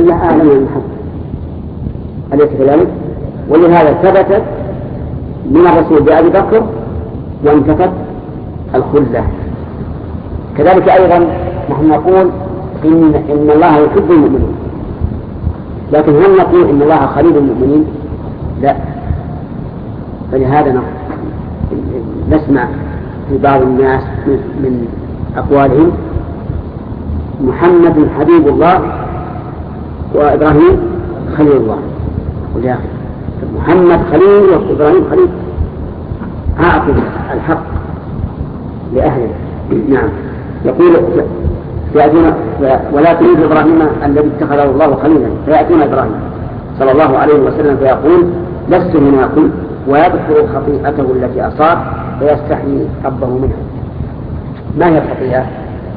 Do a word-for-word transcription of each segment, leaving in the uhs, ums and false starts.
الخلة أعلى من المحبة، أليس كذلك؟ ولهذا ثبتت من الرسول بأبي بكر وانتفت الخلة. كذلك أيضا نحن نقول إن, إن الله يحب المؤمنين، لكن هل نقول إن الله خليل المؤمنين؟ لا. فلهذا نسمع في بعض الناس من أقوالهم محمد حبيب الله وإبراهيم خليل الله، ولهذا محمد خليل وإبراهيم خليل. أعطي الحق لأهله. نعم. يقول فيأتون ولا تريد إبراهيم الذي اتخذه الله خليلا، فيأتون إبراهيم صلى الله عليه وسلم فيقول لست مناكم، ويذكر خطيئته التي أصاب فيستحيي ربه منها. ما هي الخطيئة؟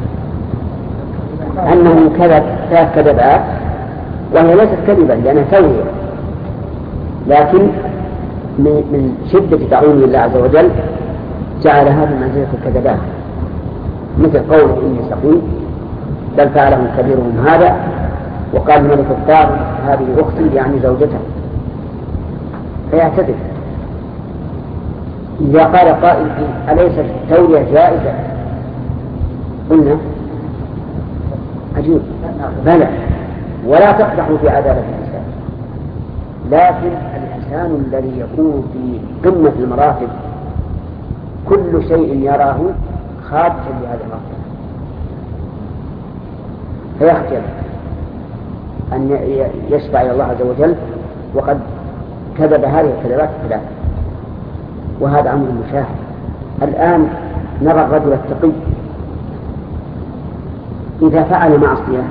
أنه كذب ثلاث كذبات، وهي ليست كذبا لأنها توهية، لكن من شدة تعظيم الله عز وجل جعلها بمنزلة الكذبات، مثل قوله إني سقيم بل فعلهم كبيرهم هذا، وقال ملك الدار هذه أختي يعني زوجته، فيعتذر. إذا قال قائل أليست التورية جائزة؟ قلنا عجيب بلى، ولا تقدح في عدالة الإنسان، لكن الإنسان الذي يكون في قمة المراتب كل شيء يراه خادشا لهذه المرتبة، فيخجل أن يشفع إلى الله عز وجل وقد كذب هذه الكذبات الثلاث، وهذا أمر مشاهد. الآن نرى الرجل التقي إذا فعل معصية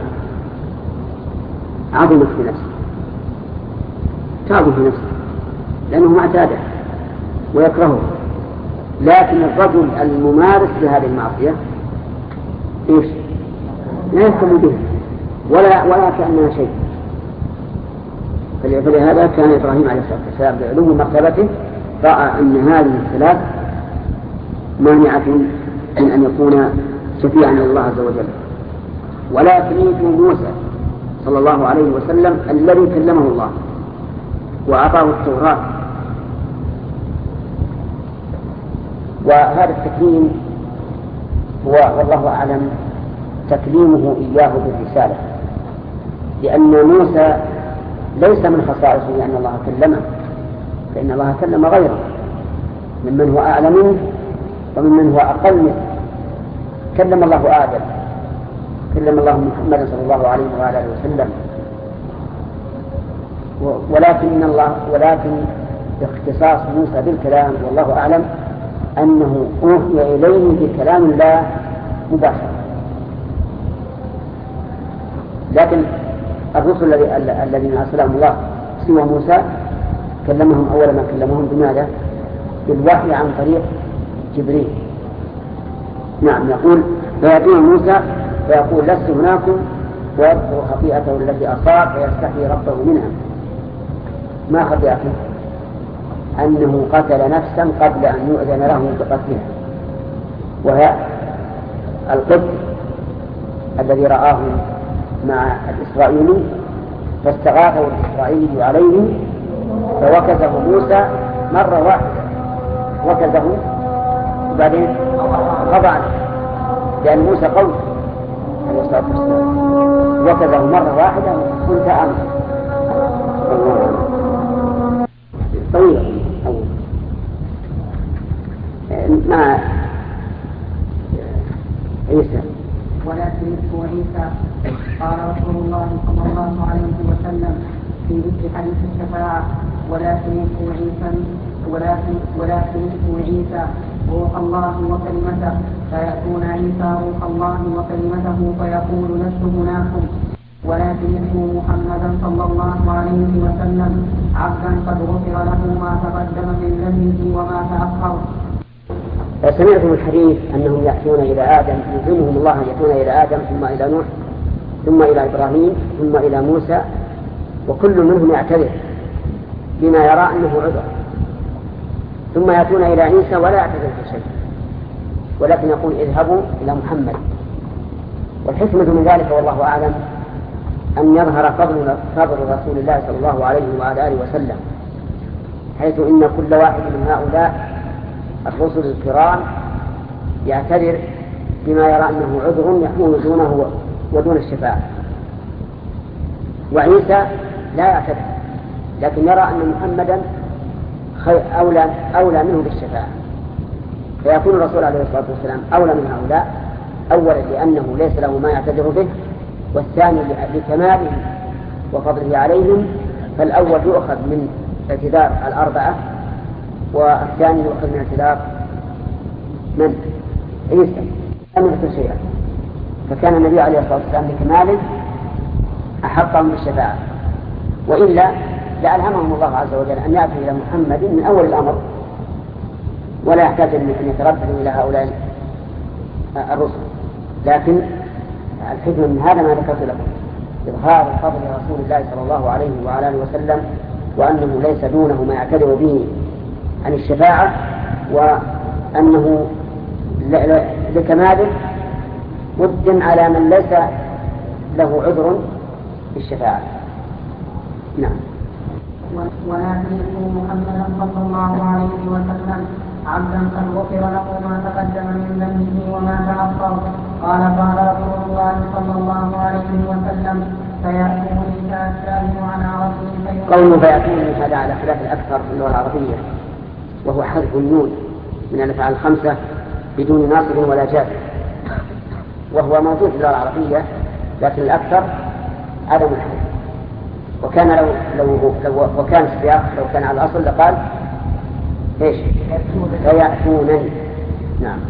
عظمت في نفسه، تعظم في نفسه لأنه معتاده ويكرهه، لكن الرجل الممارس لهذه المعصية إيش؟ لا يهتم به ولا ولا كأنها شيء. فلهذا كان إبراهيم عليه الصلاة والسلام بعلو مرتبته رأى أن هذه الثلاث مانعة من أن يكون شفيعا لله عز وجل. ولا تريد موسى صلى الله عليه وسلم الذي كلمه الله وأعطاه التوراة، وهذا التكليم هو والله أعلم تكليمه إياه بالرسالة، لأن موسى ليس من خصائصه أن الله كلمه، فإن الله كلم غيره ممن هو أعلى منه وممن هو أقل منه. كلم الله آدم، كلم الله محمد صلى الله عليه وآله وسلم، ولكن الله ولكن باختصاص موسى بالكلام والله أعلم أنه أوحي إليه بكلام الله مباشرة. لكن الرسل الذين أرسلهم الله سوى موسى كلمهم أول ما كلمهم بماذا؟ بالوحي عن طريق جبريل. نعم. يقول فيأتون موسى فيقول لست هناكم، ويذكر خطيئته التي أصاب فيستحيي ربه منها. ما خطيئته؟ أنه قتل نفسا قبل أن يؤذن له بقتلها، وهي القتل الذي رآه مع الإسرائيلي فاستغاثه الإسرائيلي عليه فوكزه موسى مرة واحدة، وكزه وبعدين غضب عنه لأن موسى قوي عليه الصلاة والسلام، وكزه مرة واحدة كنت أمر طويلة مع عيسى. ولا تريد عيسى قال رسول الله صلى الله عليه وسلم في ذكر حديث الشفاعة ولا تريد عيسى ولا تريد عيسى روح الله وكلمته، فيأتون عيسى روح الله وكلمته فيقول لست هناكم، ولا تريد محمدا صلى الله عليه وسلم عبدا قد غفر له ما تقدم من ذنبه وما تأخر. سمعتم الحديث أنهم يأتون إلى آدم، يلزمهم الله أن يأتون إلى آدم ثم إلى نوح ثم إلى إبراهيم ثم إلى موسى، وكل منهم يعتذر بما يرى أنه عذر، ثم يأتون إلى عيسى ولا يعتذر في شيء، ولكن يقول اذهبوا إلى محمد. والحكمة من ذلك والله أعلم أن يظهر فضل فضل رسول الله صلى الله عليه وعلى آله وسلم، حيث إن كل واحد من هؤلاء الرسل الكرام يعتذر بما يرى أنه عذر يحمل دونه ودون الشفاعة، وعيسى لا يعتذر لكن يرى أن محمدا أولى, أولى منه بالشفاعة، فيكون الرسول عليه الصلاة والسلام أولى من هؤلاء، أولا لأنه ليس له ما يعتذر به، والثاني لكماله وفضله عليهم، فالأول يؤخذ من اعتذار الأربعة والثاني يؤخذ من اعتذار من؟ عيسى لم يذكر شيئا، فكان النبي عليه الصلاة والسلام لكماله أحقهم بالشفاعة، وإلا لألهمهم الله عز وجل أن يأتوا إلى محمد من أول الأمر ولا يحتاج أن يترددوا إلى هؤلاء الرسل. لكن الحكمة من هذا ما ذكرت لكم، إظهار فضل رسول الله صلى الله عليه وعلى آله وسلم، وأنه ليس دونه ما يعتذر به عن الشفاعة، وأنه لكماله ود على من ليس له عذر في الشفاعة. نعم. ولكنه محمدا صلى الله عليه وسلم عبدا قد غفر له ما تقدم من ذنبه وما تأخر. قال قال رسول الله صلى الله عليه وسلم فيأتوني فأستأذن على ربي. قوله فيأتوني هذا على خلاف الأكثر في اللغة العربية، وهو حذف النون من الأفعال الخمسة بدون ناصب ولا جازم، وهو موجود في اللغة العربية، لكن الأكثر عدم الحذف. وكان لو لو لو وكان السياق لو كان على الأصل لقال ايش؟ فيأتونني. نعم.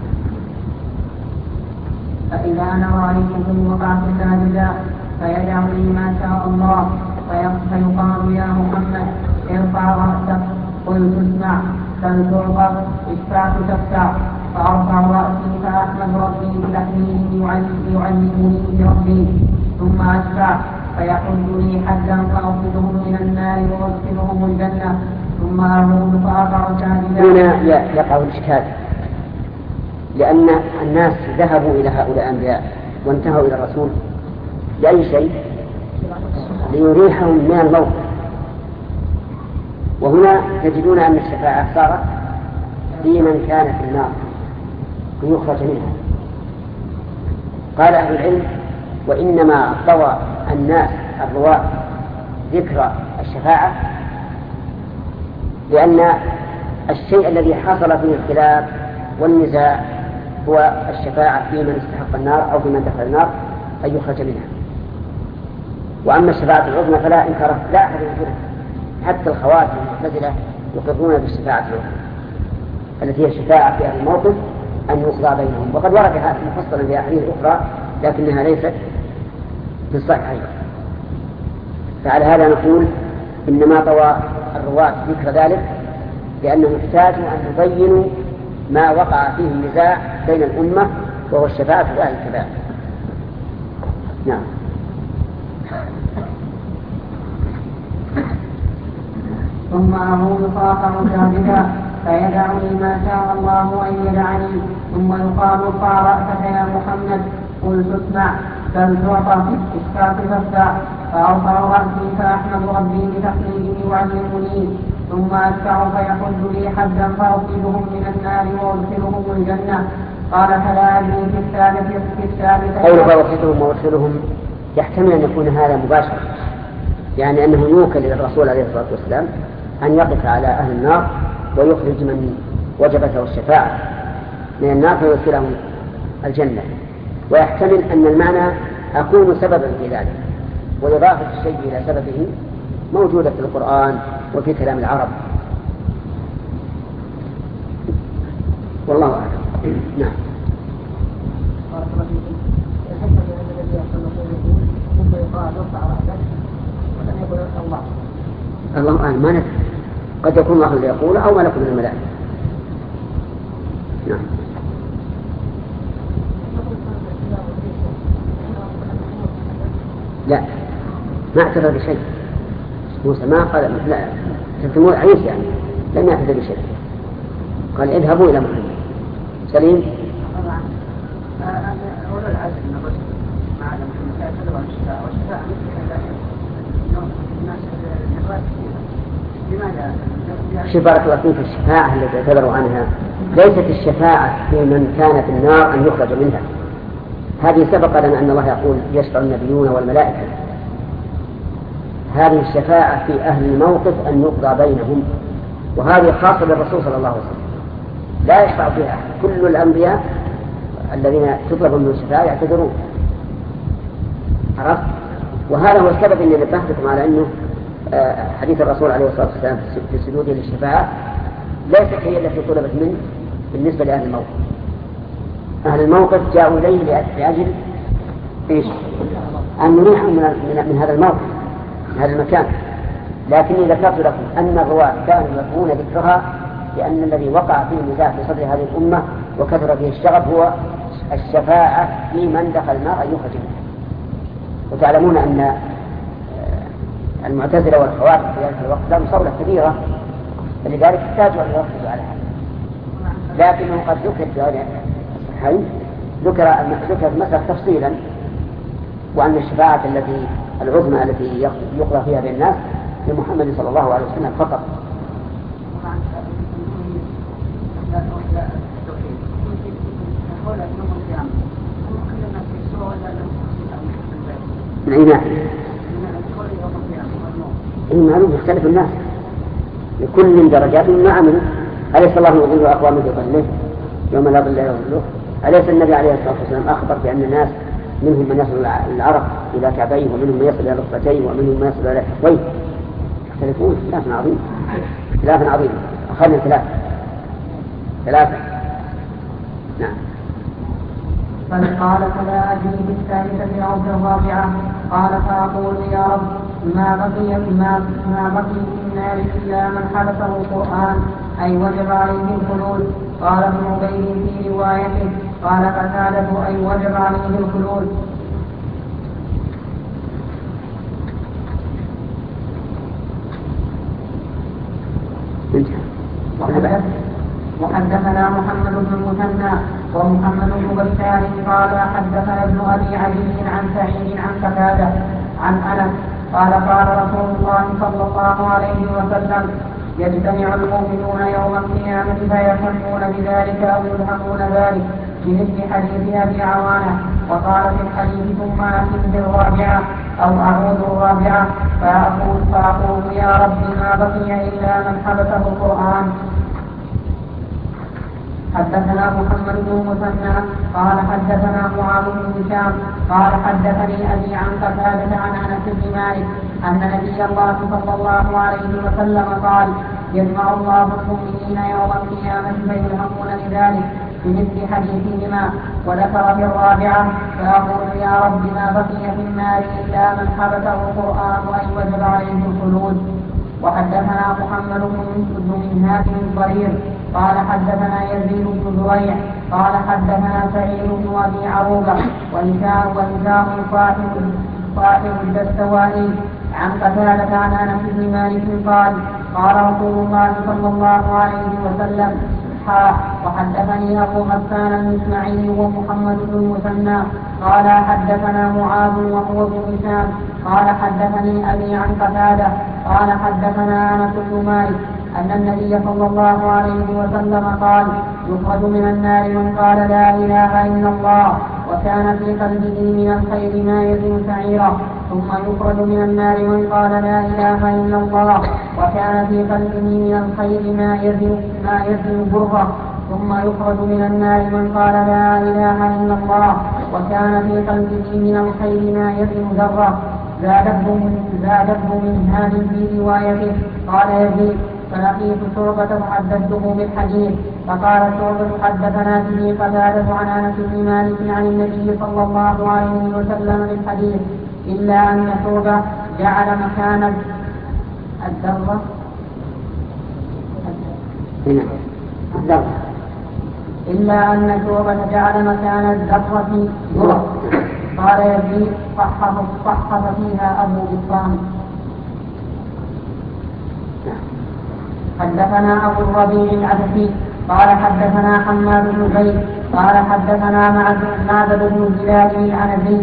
فإذا أنا رأيته وقعت ساجدا فيدع لي ما شاء الله، فيقال يا محمد ارفع رأسك، قلت اسمع، سل تعطى، اشفع تشفع، فأرفع رأسي فأحمد ربي بتحميده يعلمني بربي، ثم أشفع فيحد لي حدا فأخذهم من النار وأدخلهم الجنة، ثم أعود فأقع ساجدا. هنا يقع الإشكال، لأن الناس ذهبوا إلى هؤلاء الأنبياء وانتهوا إلى الرسول لأي شيء؟ ليريحهم من الموت، وهنا تجدون أن الشفاعة صارت في من كان في النار ليخرج منها. قال أهل العلم وإنما طوى الناس الرواة ذكر الشفاعة لأن الشيء الذي حصل فيه الخلاف والنزاع هو الشفاعة في من استحق النار أو في من دخل النار أن يخرج منها. وأما الشفاعة العظمى فلا إنكار، لا أحد ينكرها، حتى الخوارج والمعتزلة يقرون بالشفاعة العظمى التي هي الشفاعة في أهل الموقف أن يقضى بينهم، وقد ورد هذا مفصلا في أحاديث أخرى لكنها ليست في الصحيحين. فعلى هذا نقول إنما طوى الرواة ذكر ذلك لأنهم احتاجوا أن يبينوا ما وقع فيه النزاع بين الأمة وهو الشفاعة في أهل الكبائر. نعم. ثم أعود فأقع ساجدا فيدعني ما شاء الله أن يدعني، ثم يقال ارفع رأسك يا محمد، قلت اسمع، بل تعطى، اشفع تشفع، فأرفع رأسي فأحمد ربي بتحميده يعلمني، ثم أدفع فيحد لي حدا فأخرجهم من النار وأدخلهم الجنة. قال فلا أدري في الثالثة في الثالثة قول فأخرجهم وأدخلهم يحتمل أن يكون هذا مباشر، يعني أنه يوكل إلى الرسول عليه الصلاة والسلام أن يقف على أهل النار ويخرج من وجبته الشفاعة من النار فيدخلهم الجنة. ويحتمل أن المعنى أكون سببا في ذلك، وإضافة الشيء إلى سببه موجودة في القرآن وفي كلام العرب، والله أعلم. نعم. الله أعلم، ما ندري، قد يكون الله اللي يقول أو ملك من الملائكة. نعم. لا، ما اعتذر بشيء، موسى ما قال لا تسمون عيسى يعني لم يعتذر بشيء، قال اذهبوا إلى محمد. سليم. أولا العزم من الرسل مع محمد لا يعتذر عن الشفاعة، والشفاعة مثل شوف بارك الله فيك، الشفاعة التي اعتذروا عنها ليست الشفاعة في من كان في النار أن يخرج منها، هذه سبق لنا أن الله يقول يشفع النبيون والملائكة. هذه الشفاعة في أهل الموقف أن يقضى بينهم، وهذه خاصة بالرسول صلى الله عليه وسلم، لا يشفع فيها أحد. كل الأنبياء الذين تطلب منهم الشفاعة يعتذرون، عرفت؟ وهذا هو السبب أني نبهتكم على أنه حديث الرسول عليه الصلاة والسلام في سجوده للشفاعة ليست هي التي طلبت منه بالنسبة لأهل الموقف. أهل الموقف جاءوا إليه لأجل إيش؟ أن نريحهم من هذا الموقف، من هذا المكان. لكني ذكرت لكم أن الرواة كانوا يكون ذكرها لأن الذي وقع فيه النزاع في صدر هذه الأمة وكثر فيه الشغب هو الشفاعة في من دخل النار أن يخرج منها. وتعلمون أن المعتزلة والخوارج في ذلك الوقت لهم صولة كبيرة، فلذلك احتاجوا أن يركزوا على هذا. لكنه قد ذكر في هذا الحديث ذكر ذكر المسألة تفصيلا، وأن الشفاعة التي العظمى التي يقضى فيها بين الناس لمحمد صلى الله عليه وسلم فقط. من أي ناحية؟ إيه معلوم يختلف الناس لكل من درجات ما عملوا. أليس الله يضل أقواما بظله يوم لا ظل إلا ظله؟ أليس النبي عليه الصلاة والسلام أخبر بأن الناس منهم من يصل العرق إلى كعبيه، ومنهم من يصل إلى ركبتيه، ومنهم من يصل إلى حقويه؟ يختلفون اختلاف عظيم، اختلاف عظيم. أخذنا ثلاثة ثلاثة نعم. فقال فلا أجري بالثالثة أو بالرابعة. قال فأقول يا رب ما بقي ما ما بقي في النار إلا من حبسه القرآن أي وجب عليه الخلود. قال ابن عبيد في روايته قال قتادة أي وجب عليه الخلود. وحدثنا محمد بن المثنى ومحمد بن بشار قال حدثنا ابن ابي عدي عن سعيد عن قتادة عن انس قال قال رسول الله صلى الله عليه وسلم يجتمع المؤمنون يوم القيامة فيفرحون بذلك او يلهمون ذلك بمثل حديث ابي عوانة. وقال في الحديث ثم اتم بالرابعة او اعود الرابعة فاقول فاقول يا رب ما بقي الا من حبسه القرآن. حدثنا محمد بن المثنى قال حدثنا معاذ بن هشام قال حدثني ابي عن قتادة عن انس بن مالك ان نبي الله صلى الله عليه وسلم قال يجمع الله المؤمنين يوم القيامة فيلهمون لذلك بمثل حديثهما. وذكر في الرابعة فأقول يا رب ما بقي في النار إلا من حبسه القرآن أي وجب عليه الخلود. وحدثنا محمد بن منهاج الضرير قال حدثنا يزيد بن زريع قال حدثنا سعيد بن ابي عروبه وهشام وهشام صاحب صاحب الدستوائي عن قتادة عن انس بن مالك قال قال رسول الله صلى الله عليه وسلم وحدثني ابو غسان المسمعي ومحمد بن المثنى قال حدثنا معاذ وهو ابن هشام قال حدثني ابي عن قتادة قال حدثنا انس بن مالك أن النبي صلى الله عليه وسلم قال يخرج من النار من قال لا إله إلا الله وكان في قلبه من الخير ما يزن سعيرا ثم يخرج من النار من قال لا إله إلا الله وكان في قلبه من الخير ما يزن ما يزن برا ثم يخرج من النار من قال لا إله إلا الله وكان في قلبه من الخير ما يزن ذرة. زادته من هذه في روايته. قال يزيد فلقيت شعبة فحدثته بالحديث فقال شعبة حدثنا به قتادة عن انس بن مالك عن النبي صلى الله عليه وسلم بالحديث إلا أن شعبة جعل مكان الذرة إلا أن شعبة جعل مكان الذرة ذرة. قال يزيد صحف فيها أبو بطان. حدثنا أبو الربيع العبسي قال حدثنا حماد بن زيد قال حدثنا معبد بن زياد العنزي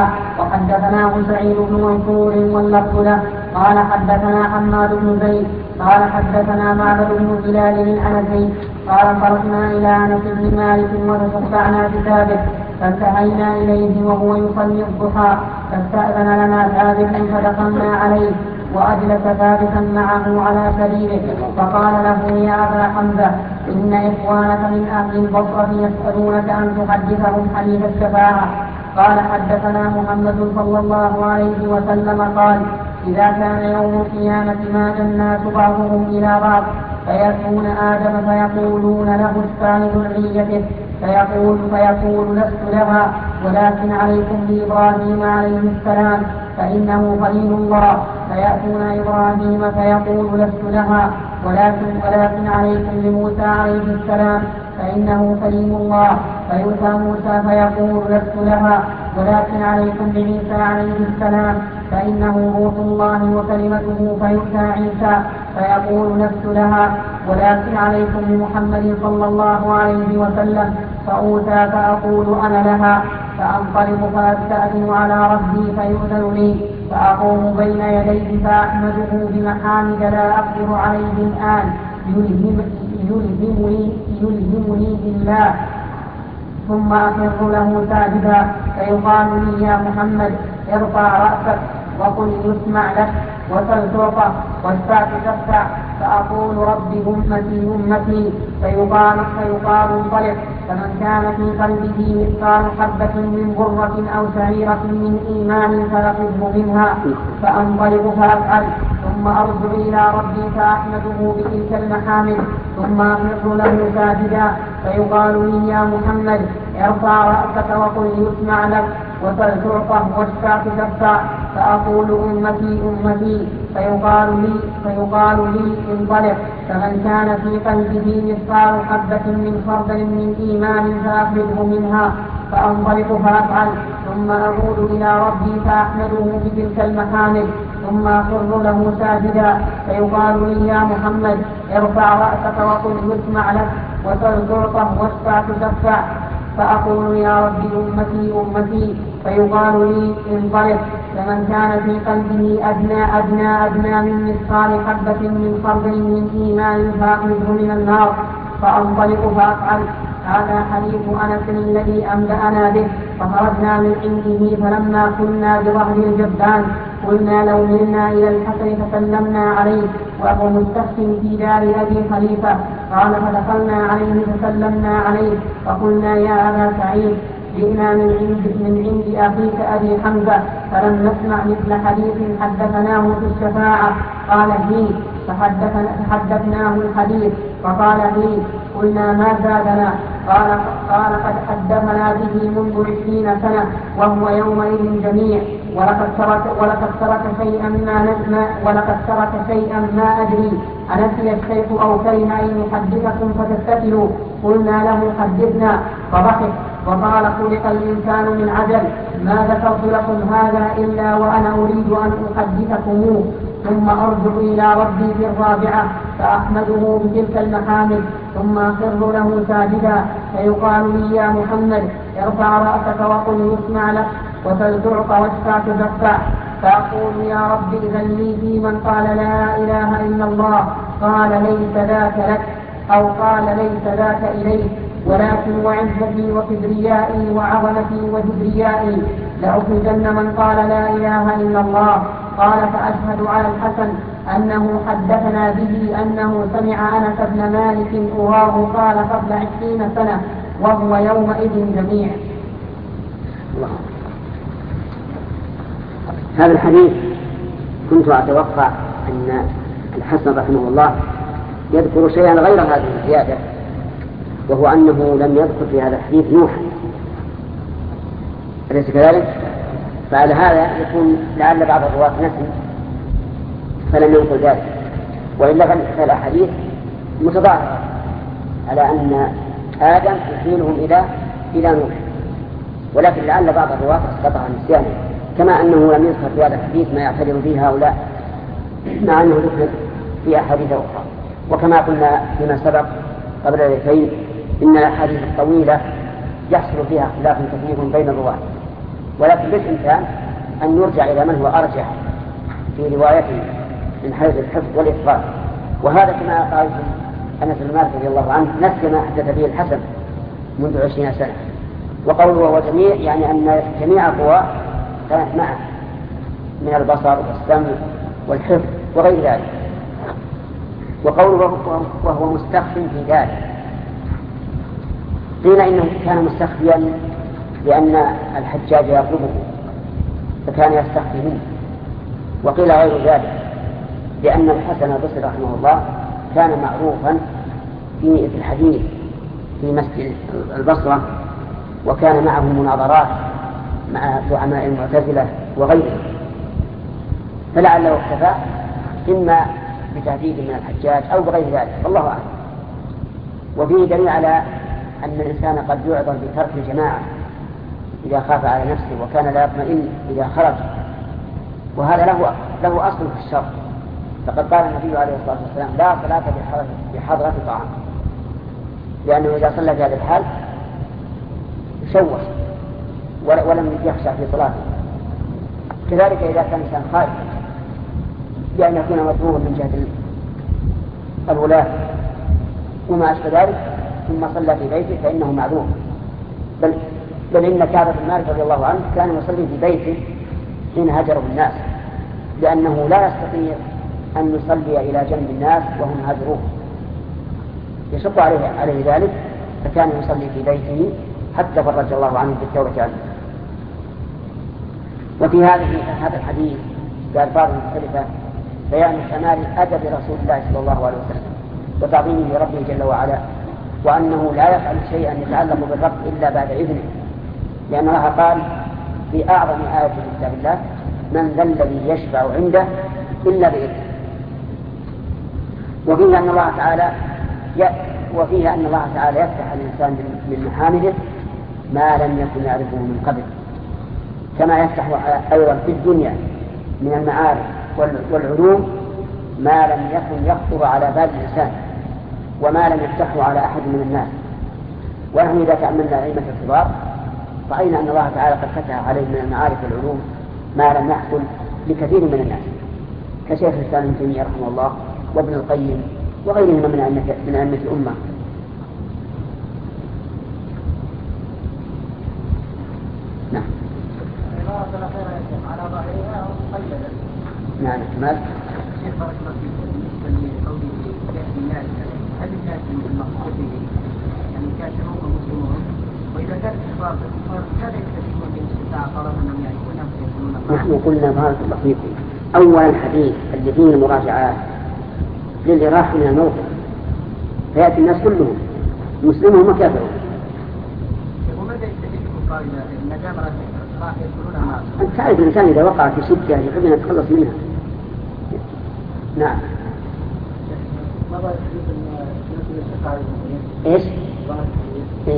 وحدثناه سعيد بن منصور واللفظ له قال حدثنا حماد بن زيد قال حدثنا معبد بن بلال الأنسي قال خرجنا إلى أنس بن مالك وتشفعنا بثابت فانتهينا إليه وهو يصلي الضحى فاستأذن لنا ثابت فدخلنا عليه وأجلس ثابتا معه على سريره فقال له يا أبا حمزة إن إخوانك من أهل البصرة يسألونك أن تحدثهم حديث الشفاعة. قال حدثنا محمد صلى الله عليه وسلم قال إذا كان يوم القيامة مات الناس بعضهم إلى بعض فيأتون آدم فيقولون له الثاني ذريته فيقول فيقول لست لها ولكن عليكم بإبراهيم عليه السلام فإنه خليل الله فيأتون إبراهيم فيقول لست لها ولكن ولكن عليكم بموسى عليه السلام فإنه كليم الله فيؤتى موسى فيقول لست لها ولكن عليكم بعيسى عليه السلام فإنه روح الله وكلمته فيؤتى عيسى فيقول لست لها ولكن عليكم بمحمد صلى الله عليه وسلم فأوتى فأقول أنا لها فأنطلق فأستأذن على ربي فيؤذن لي فأقوم بين يديه فأحمده بمحامد لا أقدر عليه الآن يلهم يلهمني يلهمني بالله ثم أخر له ساجدا فيقال لي يا محمد ارفع رأسك وقل يسمع لك وسل تعطى واشفع تشفع فأقول رب أمتي أمتي فيقال فيقال انطلق فمن كان في قلبه مثقال حبة من برة أو شعيرة من إيمان فيأخذه منها فأنطلق فأفعل ثم أرجع إلى ربي فأحمده بتلك المحامد ثم أخر له ساجدا فيقال لي يا محمد ارفع رأسك وقل يسمع لك وسل تعطى واشفع تشفع فأقول أمتي أمتي فيقال لي فيقال لي انطلق فمن كان في قلبه مثقال حبة من خردل من إيمان فأخرجه منها فأنطلق فأفعل ثم أعود إلى ربي فأحمده بتلك المحامد ثم أخر له ساجدا فيقال لي يا محمد ارفع رأسك وقل يسمع لك وسل تعطى واشفع تشفع فأقول يا رب أمتي أمتي فيقال لي انطلق فمن كان في قلبه أدنى أدنى أدنى من مثقال حبة من خردل من إيمان فأخرجه من النار فأنطلق فأفعل. هذا حديث أنس الذي أنبأنا به فخرجنا من عنده فلما كنا بظهر الجبان قلنا لو ملنا إلى الحسن فسلمنا عليه وهو مستخف في دار أبي خليفة قال فدخلنا عليه فسلمنا عليه فقلنا يا أبا سعيد جئنا من عند من عند أخيك أبي حمزة فلم نسمع مثل حديث حدثناه في الشفاعة قال هي فحدثناه الحديث فقال هي قلنا ما زادنا قال قال قد حدثنا به منذ عشرين سنة وهو يومئذ جميع ولقد ترك ولقد ترك شيئا ما نسمع ولقد ترك شيئا ما أدري أنسي الشيخ أو كره أن يحدثكم فتستفلوا قلنا له حدثنا فضحك وقال خلق الإنسان من عجل ما ذكرت لكم هذا إلا وأنا أريد أن أحدثكموه ثم أرجع إلى ربي في الرابعة فأحمده بتلك المحامد ثم أخر له ساجدا فيقال لي يا محمد ارفع رأسك وقل يسمع لك وسل تعطى واشفع تشفع فأقول يا رب إذن لي في من قال لا إله إلا الله قال ليس ذاك لك أو قال ليس ذاك إليك ولكن وعزتي وكبريائي وعظمتي وجبريائي لأخرجن من قال لا إله إلا الله. قال فأشهد على الحسن أنه حدثنا به أنه سمع أنس بن مالك أراه قال قبل عشرين سنة وهو يومئذ جميع. الله. هذا الحديث كنت أتوقع أن الحسن رحمه الله يذكر شيئا غير هذه الزيادة وهو أنه لم يذكر في هذا الحديث نوحا أليس كذلك؟ فعلى هذا يكون لعل بعض الرواة نسي فلم ينقل ذلك وإلا فالأحاديث متضاربة على أن آدم يحيلهم إلى إلى نوح ولكن لعل بعض الرواة استطاع نسيانه كما أنه لم يذكر في هذا الحديث ما يعتبر به هؤلاء مع أنه ذكر في أحاديث أخرى. وكما قلنا فيما سبق قبل ذلك إن الأحاديث الطويلة يحصل فيها اختلاف كثير بين الرواة ولكن بالإمكان أن يرجع إلى من هو أرجح في روايته من حيث الحفظ والإتقان وهذا كما قال أنس بن مالك رضي الله عنه نسي ما حدث به الحسن منذ عشرين سنة. وقوله وهو جميع يعني أن جميع القوى كانت معه من البصر والسمع والحفظ وغير ذلك. وقوله وهو مستخف في ذلك، قيل إنه كان مستخفيا لأن الحجاج يطلبه فكان يستخفي منه، وقيل غير ذلك لأن الحسن البصري رحمه الله كان معروفا في الحديث في مسجد البصرة، وكان معه مناظرات مع زعماء المعتزلة وغيرهم، فلعله اختفى إما بتهديد من الحجاج أو بغير ذلك، والله أعلم. وفيه دليل على أن الإنسان قد يعذر بترك الجماعة إذا خاف على نفسه وكان لا يطمئن إذا خرج، وهذا له له أصل في الشرع. فقد قال النبي عليه الصلاة والسلام لا صلاة بحضرة طعام، لأنه إذا صلى في هذا الحال شوش ولم يخشع في صلاته. كذلك إذا كان الإنسان خائف بأن يكون مطلوبا من جهة الولاة وما أشبه ذلك ثم صلى في بيته فإنه معذور. بل, بل إن كعب بن مالك رضي الله عنه كان يصلي في بيته حين هجره الناس، لأنه لا يستطيع أن يصلي إلى جنب الناس وهم هاجروه، يشق عليه, عليه ذلك، فكان يصلي في بيته حتى فرج الله عنه بالتوبة عنه. وفي هذه هذا الحديث بألفاظ مختلفة بيان كمال أدب رسول الله صلى الله عليه وسلم وتعظيمه لربه جل وعلا، وأنه لا يفعل شيئا يتعلق بالرب إلا بعد إذنه، لأن الله قال في أعظم آية في كتاب الله من ذا الذي يشفع عنده إلا بإذنه. وفيه أن الله تعالى وفيه أن الله تعالى يفتح الإنسان من محامده ما لم يكن يعرفه من قبل، كما يفتح أيضا في الدنيا من المعارف والعلوم ما لم يكن يخطر على بال الإنسان وما لم يفتحه على أحد من الناس. ونحن إذا تأملنا علم الكبار رأينا أن الله تعالى قد فتح عليه من المعارف والعلوم ما لم يحصل لكثير من الناس، كشيخ الإسلام ابن تيمية رحمه الله وابن القيم وغيرهم من أئمة من أئمة الأمة. نعم. على ظاهرها أو مقيدة. نعم. ماذا؟ شيخ بارك الله فيكم بالنسبة لقوله يأتي الناس، هل الناس المقصود به يعني كافرون ومسلمون؟ وإذا كانت كفار الكفار ماذا يستفيدون بالاستطاعة طالما أنهم يعرفون أنهم يقولون؟ نحن قلنا بارك الله فيكم أول الحديث اللي فيه المراجعات للإراحة من الموقف، فيأتي الناس كلهم مسلمون وكافرون. وماذا يستفيد الكفار إذا نجام راح يقولون ما؟ أنت تعرف الإنسان إذا وقع في شدة يحب أن يتخلص منها. نعم. ماذا يستفيد من الشفاعة؟ إيش؟ إيه؟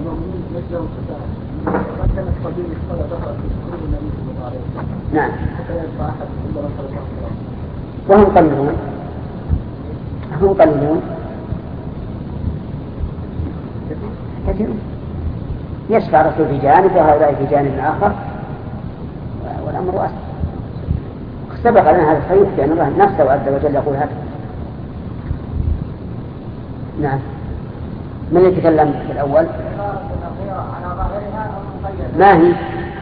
نعم. وهم قليلون هم قليلون كثيرون، يشفع رسول في جانب وهؤلاء في جانب آخر والأمر واسع. سبق لنا هذا الحديث بأن الله نفسه عز وجل يقول هذا. نعم. من يتكلم في الأول؟ ما هي؟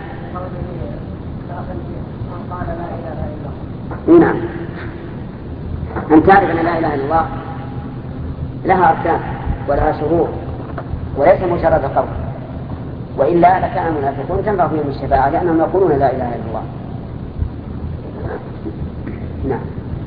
نعم. أن تعرف أن لا إله إلا الله لها أركان ولها شروط وليس مجرد قول، وإلا لكان المنافقون تنفع فيهم الشفاعة لأنهم يقولون لا إله إلا الله. نعم.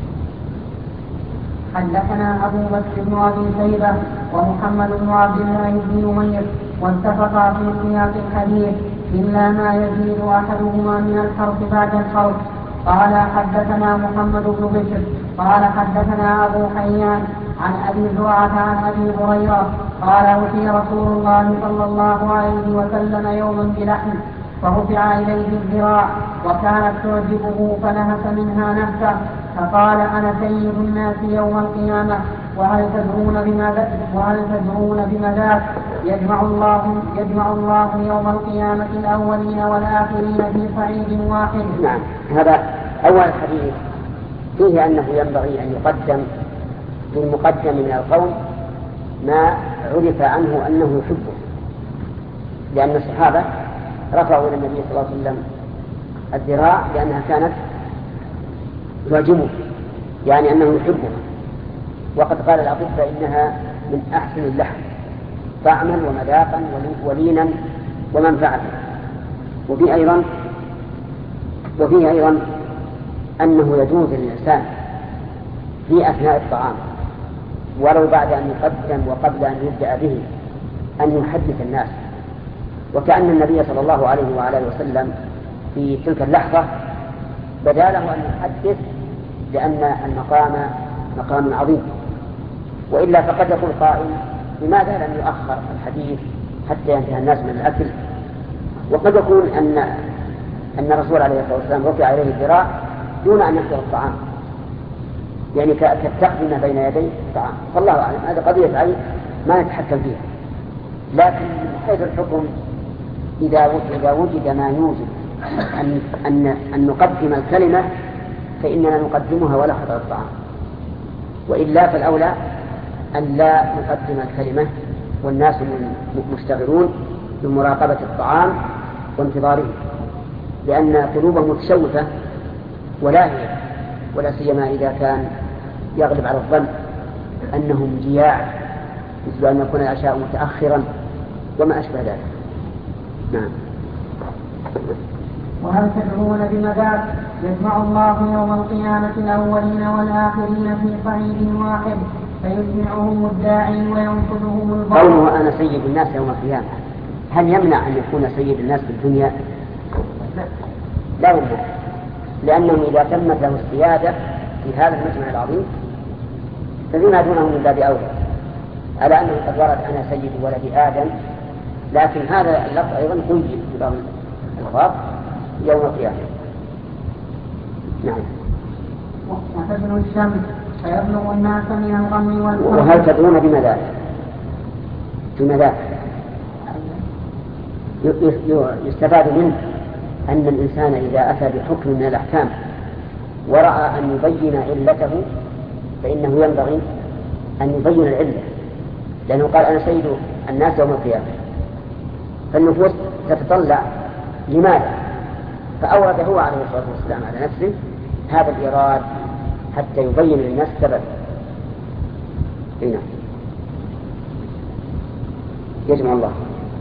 حدثنا أبو بكر بن أبي شيبة ومحمد بن عبد الله بن أمير واتفقا في سياق الحديث إلا ما يزيد أحدهما من الحرف بعد الحرف. قال حدثنا محمد بن بشر قال حدثنا أبو حيان عن أبي زرعة عن أبي هريرة قال أوتي رسول الله صلى الله عليه وسلم يوما بلحم فرفع إليه الذراع وكانت تعجبه فنهس منها نهسه فقال أنا سيد الناس يوم القيامة وهل تدرون بما وهل تدرون بما ذاك؟ يجمع الله يجمع الله يوم القيامة الأولين والآخرين في صعيد واحد. نعم. هذا أول الحديث فيه أنه ينبغي أن يقدم للمقدم من القوم ما عرف عنه أنه يحبه، لأن الصحابة رفعوا إلى النبي صلى الله عليه وسلم الذراع لأنها كانت تعجبه، يعني أنه يحبه. وقد قال الأطباء إنها من أحسن اللحم طعما ومذاقا ولينا ومنفعة. وفيه أيضا وفيه أيضا أنه يجوز للإنسان في أثناء الطعام ولو بعد أن يقدم وقبل أن يبدأ به أن يحدث الناس، وكأن النبي صلى الله عليه وعلى آله وسلم في تلك اللحظة بدا له أن يحدث، لأن المقام مقام عظيم. وإلا فقد يقول قائل لماذا لم يؤخر الحديث حتى ينتهي الناس من الأكل؟ وقد يكون أن أن الرسول عليه الصلاة والسلام رفع عليه الذراع دون أن يحضر الطعام، يعني كالتقدمة بين يدي الطعام، فالله أعلم. هذه قضية عين ما نتحكم فيها، لكن من حيث الحكم إذا إذا وجد ما يوجب أن أن أن نقدم الكلمة فإننا نقدمها ولا حضر الطعام، وإلا فالأولى أن لا نقدم الكلمة والناس مشتغلون بمراقبة الطعام وانتظاره، لأن قلوبهم متشوفة ولاهية، ولا سيما إذا كان يغلب على الظن أنهم جياع، مثل أن يكون العشاء متأخرا وما أشبه ذلك. نعم. وهل تدعون بمذاق يجمع الله يوم القيامة الأولين والآخرين في صعيد واحد فيسمعهم الداعي وينفذهم البصر؟ قوله أنا سيد الناس يوم القيامة هل يمنع أن يكون سيد الناس في الدنيا؟ لا يمنع، لأنه إذا تمت له السيادة في هذا المجمع العظيم فبما دونه من باب أولى، على أنه قد ورد أنا سيد ولد آدم، لكن هذا اللفظ أيضا قيد في بعض الألفاظ يوم القيامة. نعم. وتدنو الشمس فيبلغ الناس من الغم والكرب. وهل تدرون بماذا؟ بماذا؟ يستفاد منه أن الإنسان إذا أتى بحكم من الأحكام ورأى أن يبين علته فإنه ينبغي أن يبين العلة، لأنه قال أنا سيد الناس يوم القيامة، فالنفوس تتطلع لماذا؟ فأورد هو عليه الصلاة والسلام على نفسه هذا الإيراد حتى يبين للناس السبب. هنا يجمع الله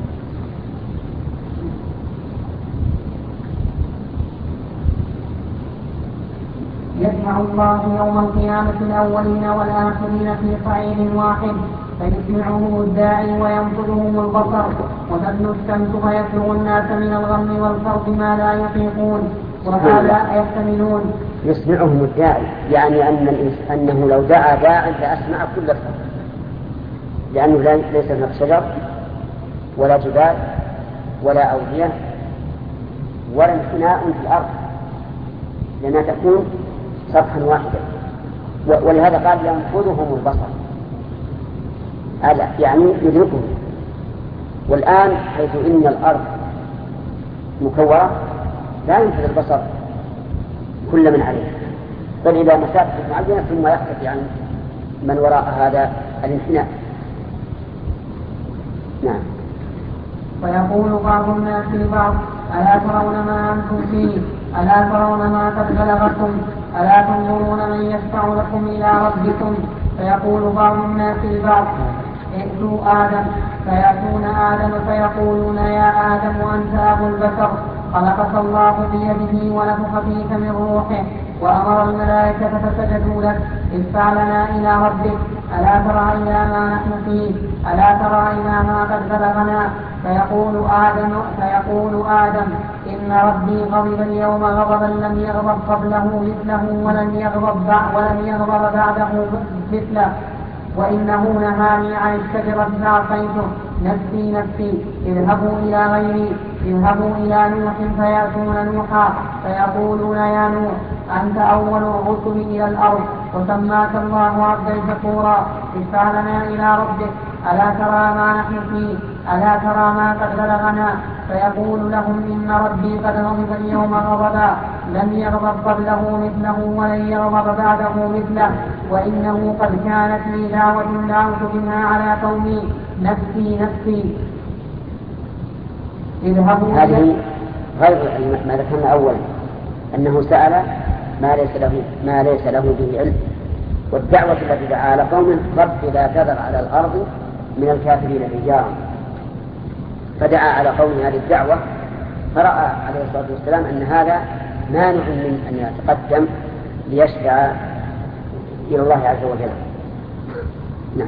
يجمع الله يوم القيامة الأولين والآخرين في صعيد واحد فيسمعهم الداعي وينفذهم البصر وتدنو الشمس فيبلغ الناس من الغم والكرب ما لا يطيقون وهذا يحتملون. يسمعهم الداعي يعني أن أنه لو دعا داع لأسمع كل الخلق، لأنه ليس هناك شجر ولا جبال ولا أودية ولا انحناء في الأرض، لأنها تكون سطحا واحدا، ولهذا قال ينفذهم البصر يعني يدركهم. والآن حيث إن الأرض مكورة لا ينفذ البصر كل من عليه، بل إلى مسافة معينة ثم يختفي عن من وراء هذا الانحناء. نعم. ويقول بعض الناس لبعض ألا ترون ما أنتم فيه، ألا ترون ما قد بلغكم، ألا تنظرون من يشفع لكم إلى ربكم؟ فيقول بعض الناس لبعض ائتوا آدم، فيأتون آدم فيقولون يا آدم أنت أبو البشر، خلقك الله بيده ونفخ فيك من روحه وأمر الملائكة فسجدوا لك، ادفع لنا إلى ربك، ألا ترى إلى ما نحن فيه، ألا ترى إلى ما قد بلغنا؟ فيقول آدم فيقول آدم إن ربي غضب اليوم غضبا لم يغضب قبله مثله ولن يغضب ولن يغضب بعده مثله، وإنه نهاني عن الشجرة فأعطيته، نفسي نفسي، اذهبوا إلى غيري، اذهبوا إلى نوح فيأتون نوحا فيقولون يا نوح أنت أول الرسل إلى الأرض وسماك الله عبدا شكورا، ادفع لنا إلى ربك، ألا ترى ما نحن فيه، ألا ترى ما قد بلغنا؟ فيقول لهم إن ربي قد غضب اليوم غضبا لم يغضب قبله مثله ولن يغضب بعده مثله، وإنه قد كانت لي دعوة دعوت بها على قومي نفسي نفسي اذهبوا. هذه غير ما ذكرنا أولا أنه سأل ما ليس له ما ليس له به علم. والدعوة التي دعا على قوم رب لا تذر على الأرض من الكافرين رجالا، فدعا على قوم هذه الدعوة، فرأى عليه الصلاة والسلام أن هذا مانع من أن يتقدم ليشفع إلى الله عز وجل. نعم.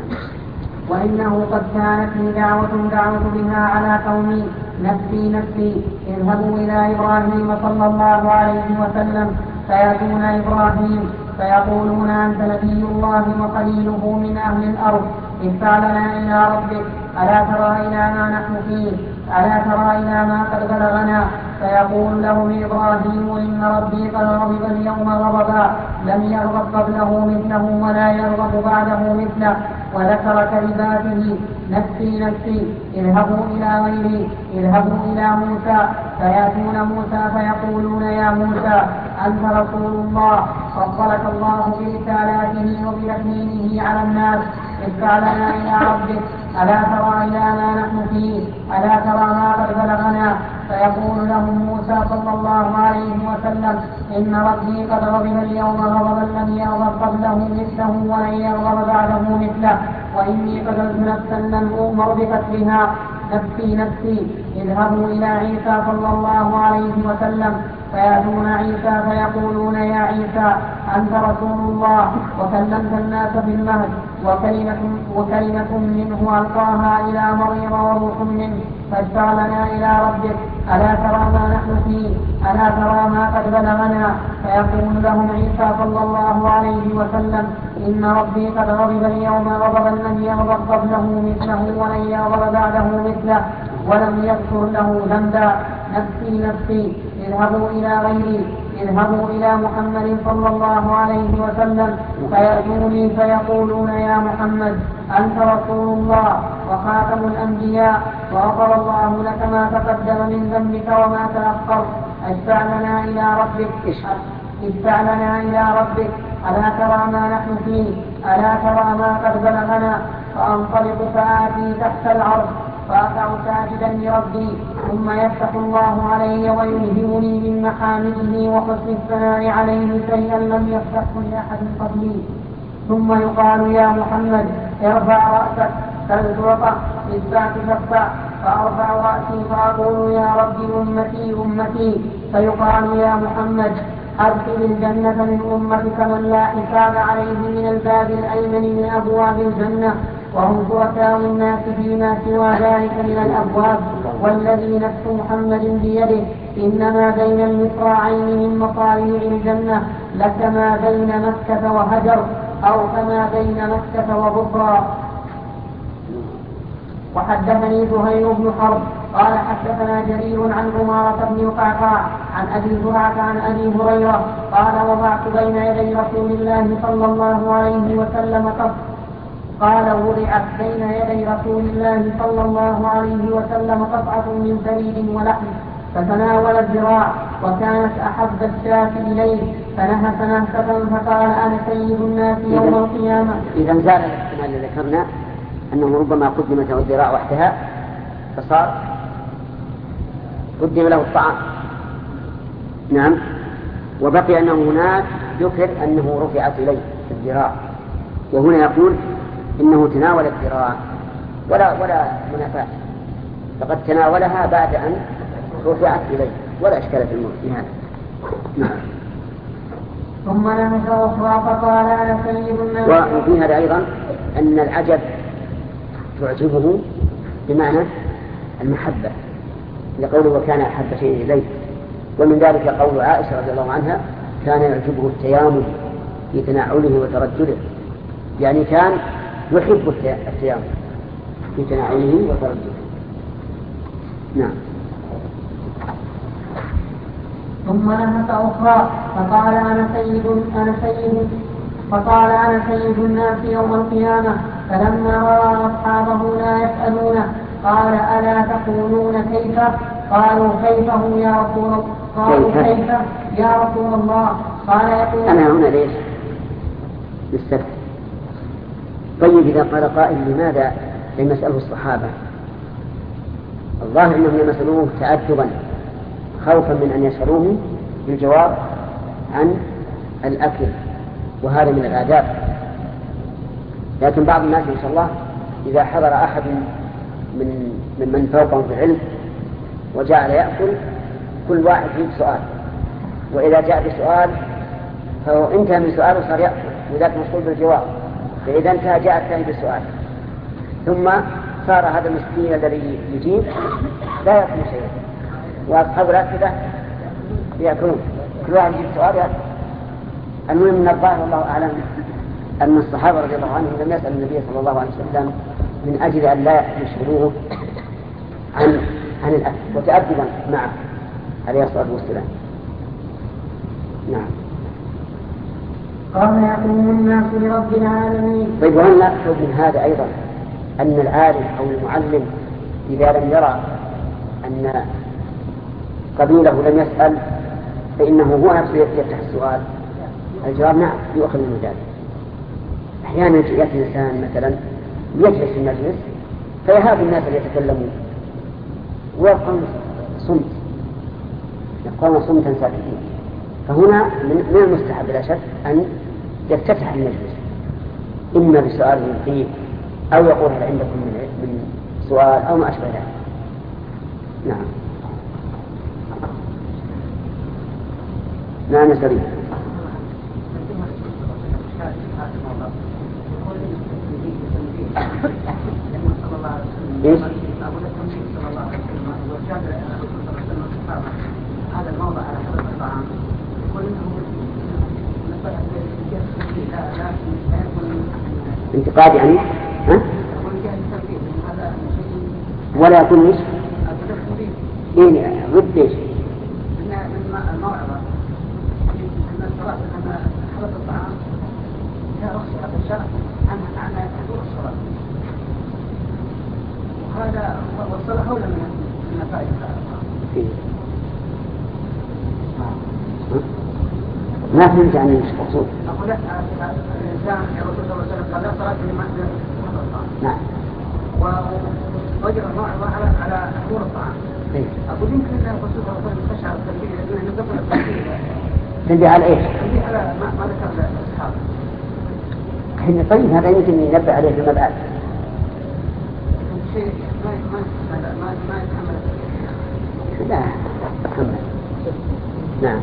وإنه قد كانت لي دعوة دعوت بها على قومي نفسي نفسي اذهبوا إلى إبراهيم صلى الله عليه وسلم فيأتون إبراهيم فيقولون أنت نبي الله وخليله من أهل الأرض ادفع لنا إلى ربك ألا ترى إلى ما نحن فيه ألا ترى إلى ما قد بلغنا. فيقول لهم إبراهيم إن ربي قد غضب اليوم غضبا لم يغضب قبله مثله ولا يغضب بعده مثله وذكر كلماته نفسي نفسي اذهبوا إلى غيري اذهبوا إلى موسى فيأتون موسى فيقولون يا موسى أنت رسول الله فضلك الله برسالاته وبتكميله على الناس ادفع لنا إلى ربك ألا ترى إلى ما نحن فيه ألا ترى ما قد بلغنا. فيقول لهم موسى صلى الله عليه وسلم إن ربي قد غضب اليوم غضبا لم يغضب قبله مثله ولن يغضب بعده مثله وإني قتلت نفسا لم أؤمر بقتلها نفسي نفسي اذهبوا إلى عيسى صلى الله عليه وسلم فيأتون عيسى فيقولون يا عيسى أنت رسول الله وكلمت الناس بالمهد وكلمة, وكلمة منه ألقاها إلى مريم وروح منه فاشفع لنا إلى ربك ألا ترى ما نحن فيه ألا ترى ما قد بلغنا. فيقول لهم عيسى صلى الله عليه وسلم إن ربي قد غضب اليوم غضبا لم يغضب قبله مثله ولن يغضب بعده مثله ولم يذكر له ذنبا نفسي نفسي اذهبوا إلى غيري اذهبوا إلى محمد صلى الله عليه وسلم فيأتوني فيقولون يا محمد أنت رسول الله وخاتم الأنبياء وغفر الله لك ما تقدم من ذنبك وما تأخر اشفع لنا إلى ربك اشفع لنا إلى ربك ألا ترى ما نحن فيه ألا ترى ما قد بلغنا. فأنطلق فآتي تحت العرش فأقع ساجدا لربي ثم يفتح الله علي ويلهمني من محامده وحسن الثناء عليه شيئا لم يفتحه لأحد قبلي ثم يقال يا محمد ارفع رأسك فالتوقع إثبات فاقطع فأرفع رأسي فأقول يا رب أمتي أمتي فيقال يا محمد أدخل الجنة من أمتك من لا حساب عليه من الباب الأيمن من أبواب الجنة وهم شركاء الناس فيما سوى ذلك من الأبواب والذي نفس محمد بيده إنما بين المصراعين من مصاريع الجنة لكما بين مكة وهجر أو كما بين مكة وبصرى. وحدثني زهير بن حرب قال حدثنا جرير عن عمارة بن القعقاع عن أبي زرعة عن أبي هريرة قال وضعت بين يدي رسول الله صلى الله عليه وسلم قط قال وضعت بين يدي رسول الله صلى الله عليه وسلم قطعة من ثريد ولحم فتناول الذراع وكانت أحب الشاة إليه فنهس نهسة فقال أنا سيد الناس يوم القيامة. إذا زال الاحتمال الذي ذكرنا أنه ربما قدمت الذراع وحدها فصار قدم له الطعام. نعم. وبقي أنه هناك ذكر أنه رفعت إليه الذراع وهنا يقول إنه تناول الذراع ولا ولا منافاة فقد تناولها بعد أن رفعت إليه ولا إشكال في هذا. نعم. ثم نهس أخرى فقال أنا سيد الناس. وفي هذا أيضا أن العجب تعجبه بمعنى المحبة لقوله وكان أحب شيء إليه. ومن ذلك قول عائشة رضي الله عنها كان يعجبه التيامن في تناعله وترجله يعني كان يحب التيامن في تناعله وترجله. نعم. ثم نهس أخرى فقال أنا سيد أنا سيد فقال أنا سيد الناس يوم القيامة فلما رأى أصحابه لا يسألونه قال ألا تقولون كيف قالوا كيفه يا رسول الله قالوا كيف يا رسول الله قال يقول أنا هنا ليش بالسبب طيب إذا قال قائل لماذا لم يسأله الصحابة؟ الظاهر أنهم لم يسألوه تأدبا خوفا من أن يسألوه بالجواب عن الأكل، وهذا من الآداب. لكن بعض الناس إن شاء الله إذا حضر أحد من من فوقهم في العلم وجعل يأكل كل واحد يجيب سؤال، وإذا جاء بسؤال فهو انتهى من سؤاله وصار يأكل وذاك مشغول بالجواب، فإذا انتهى جاء الثاني بالسؤال، ثم صار هذا المسكين الذي يجيب لا يأكل شيئا وأصحاب الأسئلة يأكلون، كل واحد يجيب سؤال يأكل. المهم من الظاهر والله أعلم أن الصحابة رضي الله عنهم لم يسألوا النبي صلى الله عليه وسلم من أجل أن لا يشغلوه عن عن الأكل وتأدبا معه عليه الصلاة والسلام. نعم. قال يقوم الناس لرب العالمين. طيب وهل نأخذ من هذا أيضا أن العالم أو المعلم إذا لم يرى أن قبيله لم يسأل فإنه هو نفسه يفتح السؤال؟ الجواب نعم، يؤخذ من ذلك. أحيانا يأتي الإنسان مثلا يجلس في المجلس فيهاب الناس اللي يتكلمون ويبقون صمت، يبقون صمتا ساكتين، فهنا من المستحب لا شك أن يفتتح المجلس إما بسؤال يلقيه أو يقول هل عندكم من سؤال أو ما أشبه ذلك. نعم. نعم يا سليم. إيش؟ هذا الموضع على حسب الطعام يقول انه انتقاد يعني؟ ها؟ ولا يكون ايش؟ ايه ضد ايش؟ الموعظة ان الصلاة ان حسب الطعام جاء رخصة في الشرع عن عن حضور الصلاة، وهذا والصلاة أولى من نتائج الطعام. ما فهمت يعني ايش مقصود؟ أقول لك الإنسان الرسول صلى الله عليه وسلم قال لا صلاة لمن حضر الطعام. نعم. ووجب الموعظة على على حضور الطعام. أقول يمكن أن الرسول صلى الله عليه وسلم تشعر التنبيه الذين يقبل التنبيه. تنبيه على إيش؟ تنبيه على ما ما ذكر الأصحاب. حين طيب هذا يمكن ينبه عليه في المبعث. شيء ما ما ما ما يتحمل. لا تحمل. نعم.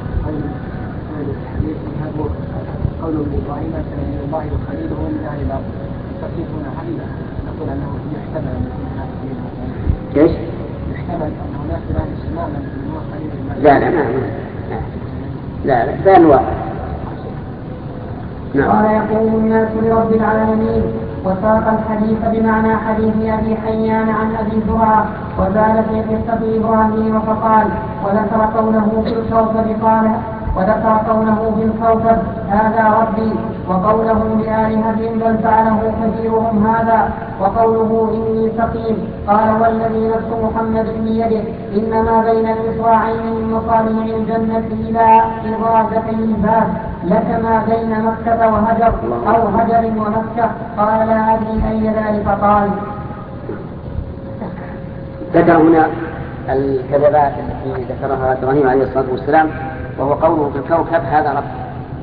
قوله إبراهيم من الله وخليله من أهل الأرض تكليفنا حليلا نقول أنه يحتمل أن ايش؟ يحتمل أن هناك من أهل السماء من هو خليل الملك. لا لا ما لا لا لا الواقع. نعم. قال يقول الناس لرب العالمين. وساق الحديث بمعنى حديث أبي حيان عن أبي زرعة وزاد في قصة إبراهيم فقال وذكر قوله في الكوكب قال وذكر قوله في الكوكب هذا ربي وقولهم بآلهتهم بل فعله كثيرهم هذا وقوله إني سقيم قال والذي نفس محمد بيده إنما بين المصراعين من مصاريع الجنة إلى إغاثتي الباب لك ما بين مكة وهجر أو هجر ومكة قال لا أدري أي ذلك قال. ذكر هنا الكذبات التي ذكرها إبراهيم عليه الصلاة والسلام وهو قوله في الكوكب هذا رب.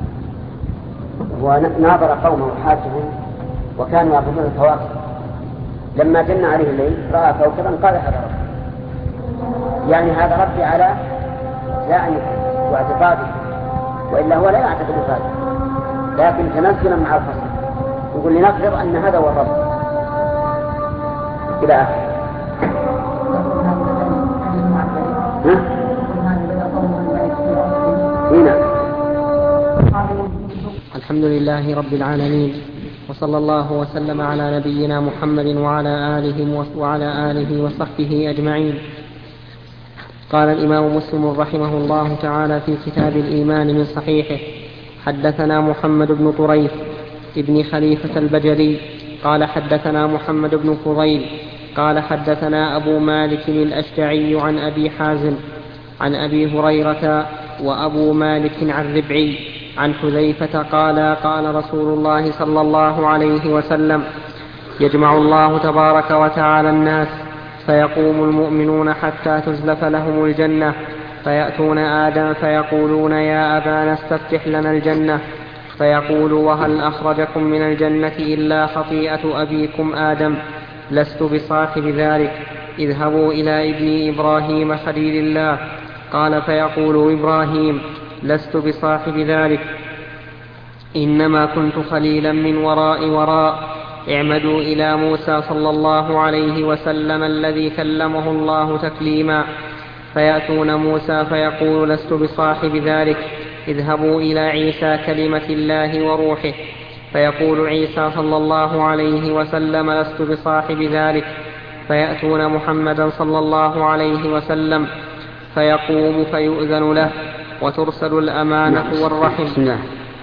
هو ناظر قومه وحاجهم وكانوا يعبدون الكواكب، لما جن عليه الليل رأى كوكبا قال هذا رب، يعني هذا ربي على زعمه واعتقاده، وإلا هو لا يعتقد هذا، لكن تنزلا مع الخصم يقول لنفرض أن هذا هو الرب إلى آخر. هنا الحمد لله رب العالمين وصلى الله وسلم على نبينا محمد وعلى آله وعلى آله وصحبه أجمعين. قال الإمام مسلم رحمه الله تعالى في كتاب الإيمان من صحيحه حدثنا محمد بن طريف ابن خليفة البجلي قال حدثنا محمد بن فضيل قال حدثنا أبو مالك الأشجعي عن أبي حازم عن أبي هريرة وأبو مالك عن ربعي عن حذيفة قال قال رسول الله صلى الله عليه وسلم يجمع الله تبارك وتعالى الناس فيقوم المؤمنون حتى تزلف لهم الجنة فيأتون آدم فيقولون يا أبانا استفتح لنا الجنة فيقول وهل أخرجكم من الجنة إلا خطيئة أبيكم آدم لست بصاحب ذلك اذهبوا إلى ابن إبراهيم خليل الله قال فيقول إبراهيم لست بصاحب ذلك إنما كنت خليلا من وراء وراء اعمدوا إلى موسى صلى الله عليه وسلم الذي كلمه الله تكليما فيأتون موسى فيقول لست بصاحب ذلك اذهبوا إلى عيسى كلمة الله وروحه فيقول عيسى صلى الله عليه وسلم لست بصاحب ذلك فيأتون محمدا صلى الله عليه وسلم فيقوم فيؤذن له وترسل الأمانة والرحم. بسم الله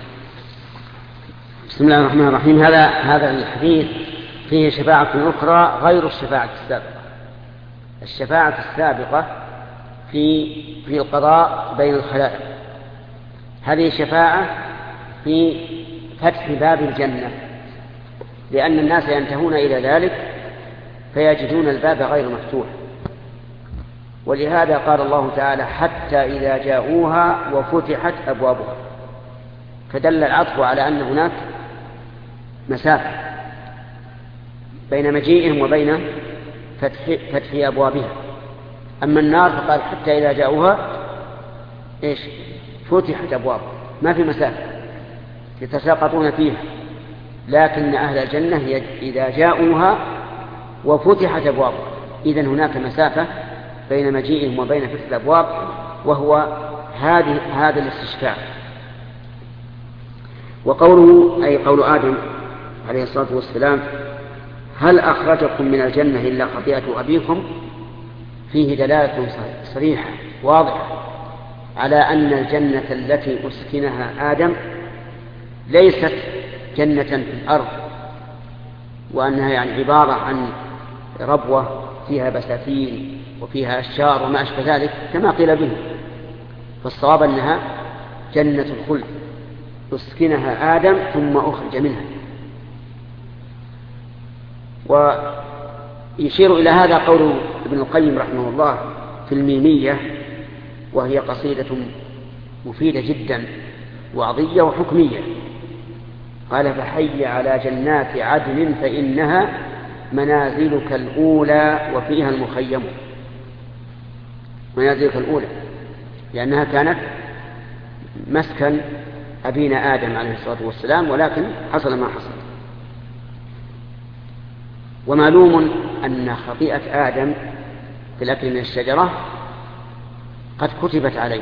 بسم الله الرحمن الرحيم. هذا هذا الحديث فيه شفاعة أخرى غير الشفاعة السابقة. الشفاعة السابقة في في القضاء بين الخلائق، هذه شفاعة في فتح باب الجنة، لأن الناس ينتهون إلى ذلك فيجدون الباب غير مفتوح، ولهذا قال الله تعالى حتى إذا جاءوها وفتحت أبوابها، فدل العطف على أن هناك مسافة بين مجيئهم وبين فتح, فتح أبوابها. أما النار فقال حتى إذا جاءوها إيش فتحت أبوابها، ما في مسافة يتساقطون فيها، لكن أهل الجنة إذا جاءوها وفتحت أبوابها، إذن هناك مسافة بين مجيئهم وبين فتح الأبواب، وهو هذه هذا الاستشفاع. وقوله أي قول آدم عليه الصلاة والسلام هل أخرجكم من الجنة إلا خطيئة أبيكم، فيه دلالة صريحة واضحة على أن الجنة التي أسكنها آدم ليست جنة في الأرض، وأنها يعني عبارة عن ربوة فيها بساتين وفيها أشجار وما أشبه ذلك كما قيل به، فالصواب أنها جنة الخلد أسكنها آدم ثم أخرج منها. ويشير إلى هذا قول ابن القيم رحمه الله في الميمية، وهي قصيدة مفيدة جدا وعظية وحكمية. قال فحي على جنات عدن فإنها منازلك الأولى وفيها المخيم. منازلك الأولى لأنها كانت مسكن أبينا آدم عليه الصلاة والسلام، ولكن حصل ما حصل. ومعلوم أن خطيئة آدم في الأكل من الشجرة قد كتبت عليه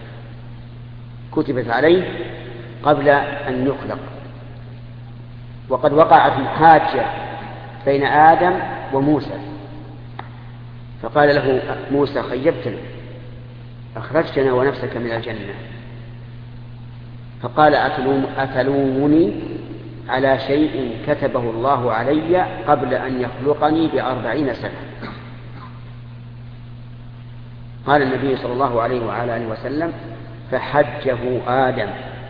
كتبت عليه قبل أن يخلق، وقد وقعت محاجة بين آدم وموسى، فقال له موسى خيبتنا أخرجتنا ونفسك من الجنة، فقال أتلومني على شيء كتبه الله علي قبل أن يخلقني بأربعين سنة. قال النبي صلى الله عليه وعلى آله وسلم فحجه آدم.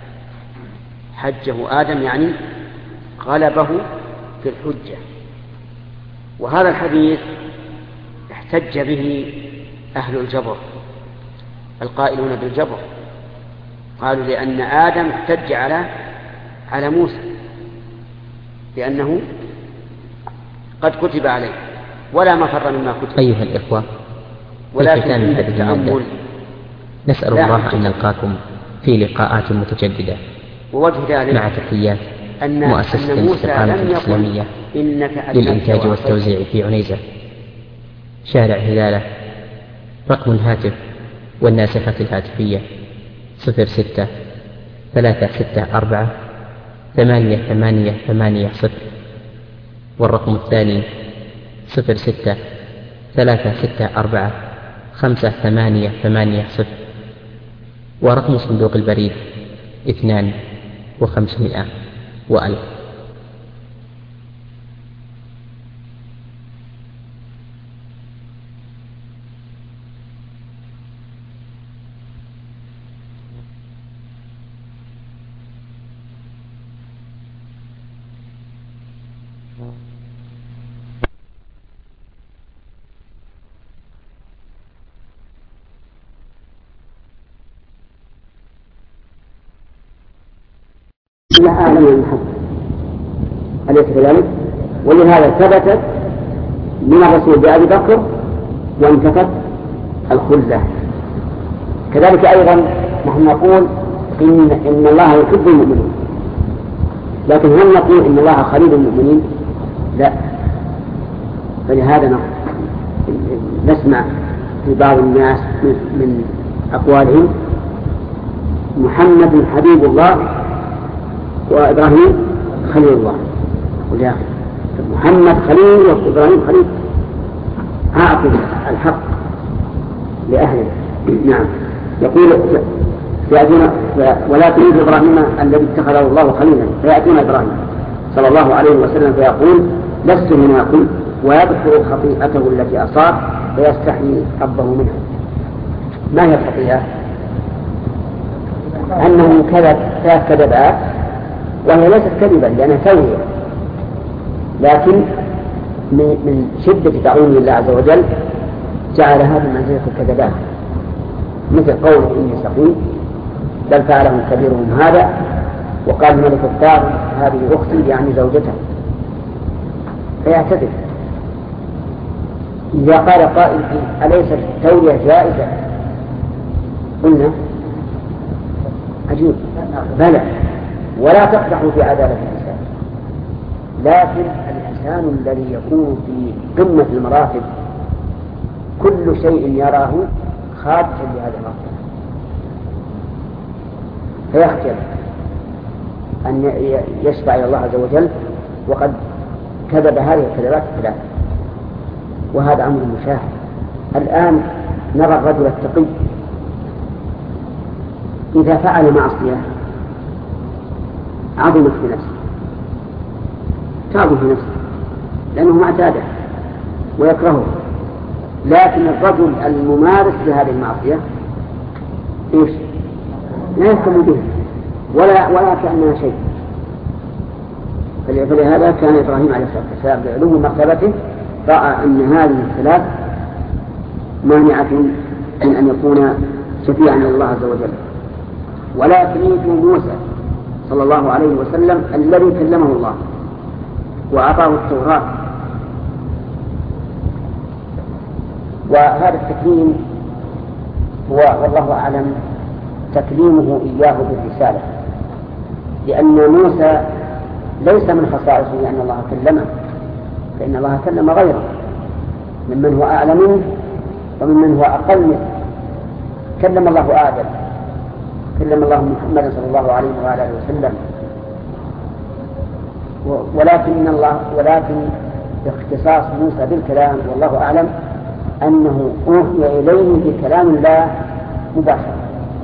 حجه آدم يعني غلبه في الحجة. وهذا الحديث احتج به أهل الجبر القائلون بالجبر، قالوا لأن آدم احتج على على موسى لأنه قد كتب عليه ولا مفر مما كتب. أيها الإخوة، ولكن في التأمل نسأل الله أن نلقاكم في لقاءات متجددة، ووجه ذلك مع تحيات أن مؤسسة أن موسى الاستقامة لم الإسلامية إنك للإنتاج والتوزيع في عنيزة، شارع هلالة، رقم الهاتف والناسخة الهاتفية صفر ستة ثلاثة ستة أربعة ثمانية ثمانية ثمانية صفر، والرقم الثاني صفر ستة ثلاثة ستة أربعة خمسة ثمانية ثمانية صفر، ورقم صندوق البريد اثنان وخمسمائة وألف. لا أعلم من الحق أليس كذلك؟ ولهذا ثبتت من الرسول بأبي بكر وانتفت الخلة. كذلك أيضا نحن نقول إن, إن الله يحب المؤمنين، لكن هل نقول إن الله خليل المؤمنين؟ لا. فلهذا نسمع في بعض الناس من أقوالهم محمد حبيب الله وإبراهيم خليل الله. ولكن محمد خليل وإبراهيم خليل، أعطي الحق لأهله. نعم. يقول فيأتون ولا تريد إبراهيم الذي اتخذه الله خليلا، فيأتون إبراهيم صلى الله عليه وسلم فيقول لست منكم، ويذكر خطيئته التي أصاب فيستحيي ربه منها. ما هي الخطيئة؟ أنه كذب ثلاث كذبات، وهي ليست كذبا لأنها توهية، لكن من شدة تعظيم الله عز وجل جعلها بمنزلة الكذبات، مثل قوله إني سقيم بل فعلهم كبيرهم هذا، وقال الملك الطاغي هذه أختي يعني زوجته، فيعتذر. إذا قال قائل أليس التولية جائزة؟ قلنا عجيب بلى، ولا تقدح في عدالة الإنسان، لكن الإنسان الذي يكون في قمة المراتب كل شيء يراه خادشا لهذا المرتبة، فيختار أن يشفع إلى الله عز وجل وقد كذب هذه الكذبات الثلاث، وهذا أمر مشاهد. الآن نرى الرجل التقي إذا فعل معصية عظمت في نفسه، تعظم في نفسه لأنه معتاده ويكرهه، لكن الرجل الممارس لهذه المعصية إيش؟ لا يهتم بها ولا ولا كأنها شيء. فلهذا كان إبراهيم عليه الصلاة والسلام بعلو مرتبته رأى أن هذه الثلاث مانعة من أن يكون شفيعا لله عز وجل. ولا تريد موسى صلى الله عليه وسلم الذي كلمه الله وأعطاه التوراة، وهذا التكليم هو والله أعلم تكليمه إياه بالرسالة، لأن موسى ليس من خصائصه أن الله كلمه، فإن الله كلم غيره ممن هو أعلى منه وممن هو أقل منه. كلم الله آدم، كلم الله محمد صلى الله عليه وآله وسلم، ولكن الله ولكن اختصاص موسى بالكلام والله أعلم أنه أوحي إليه بكلام الله مباشرة.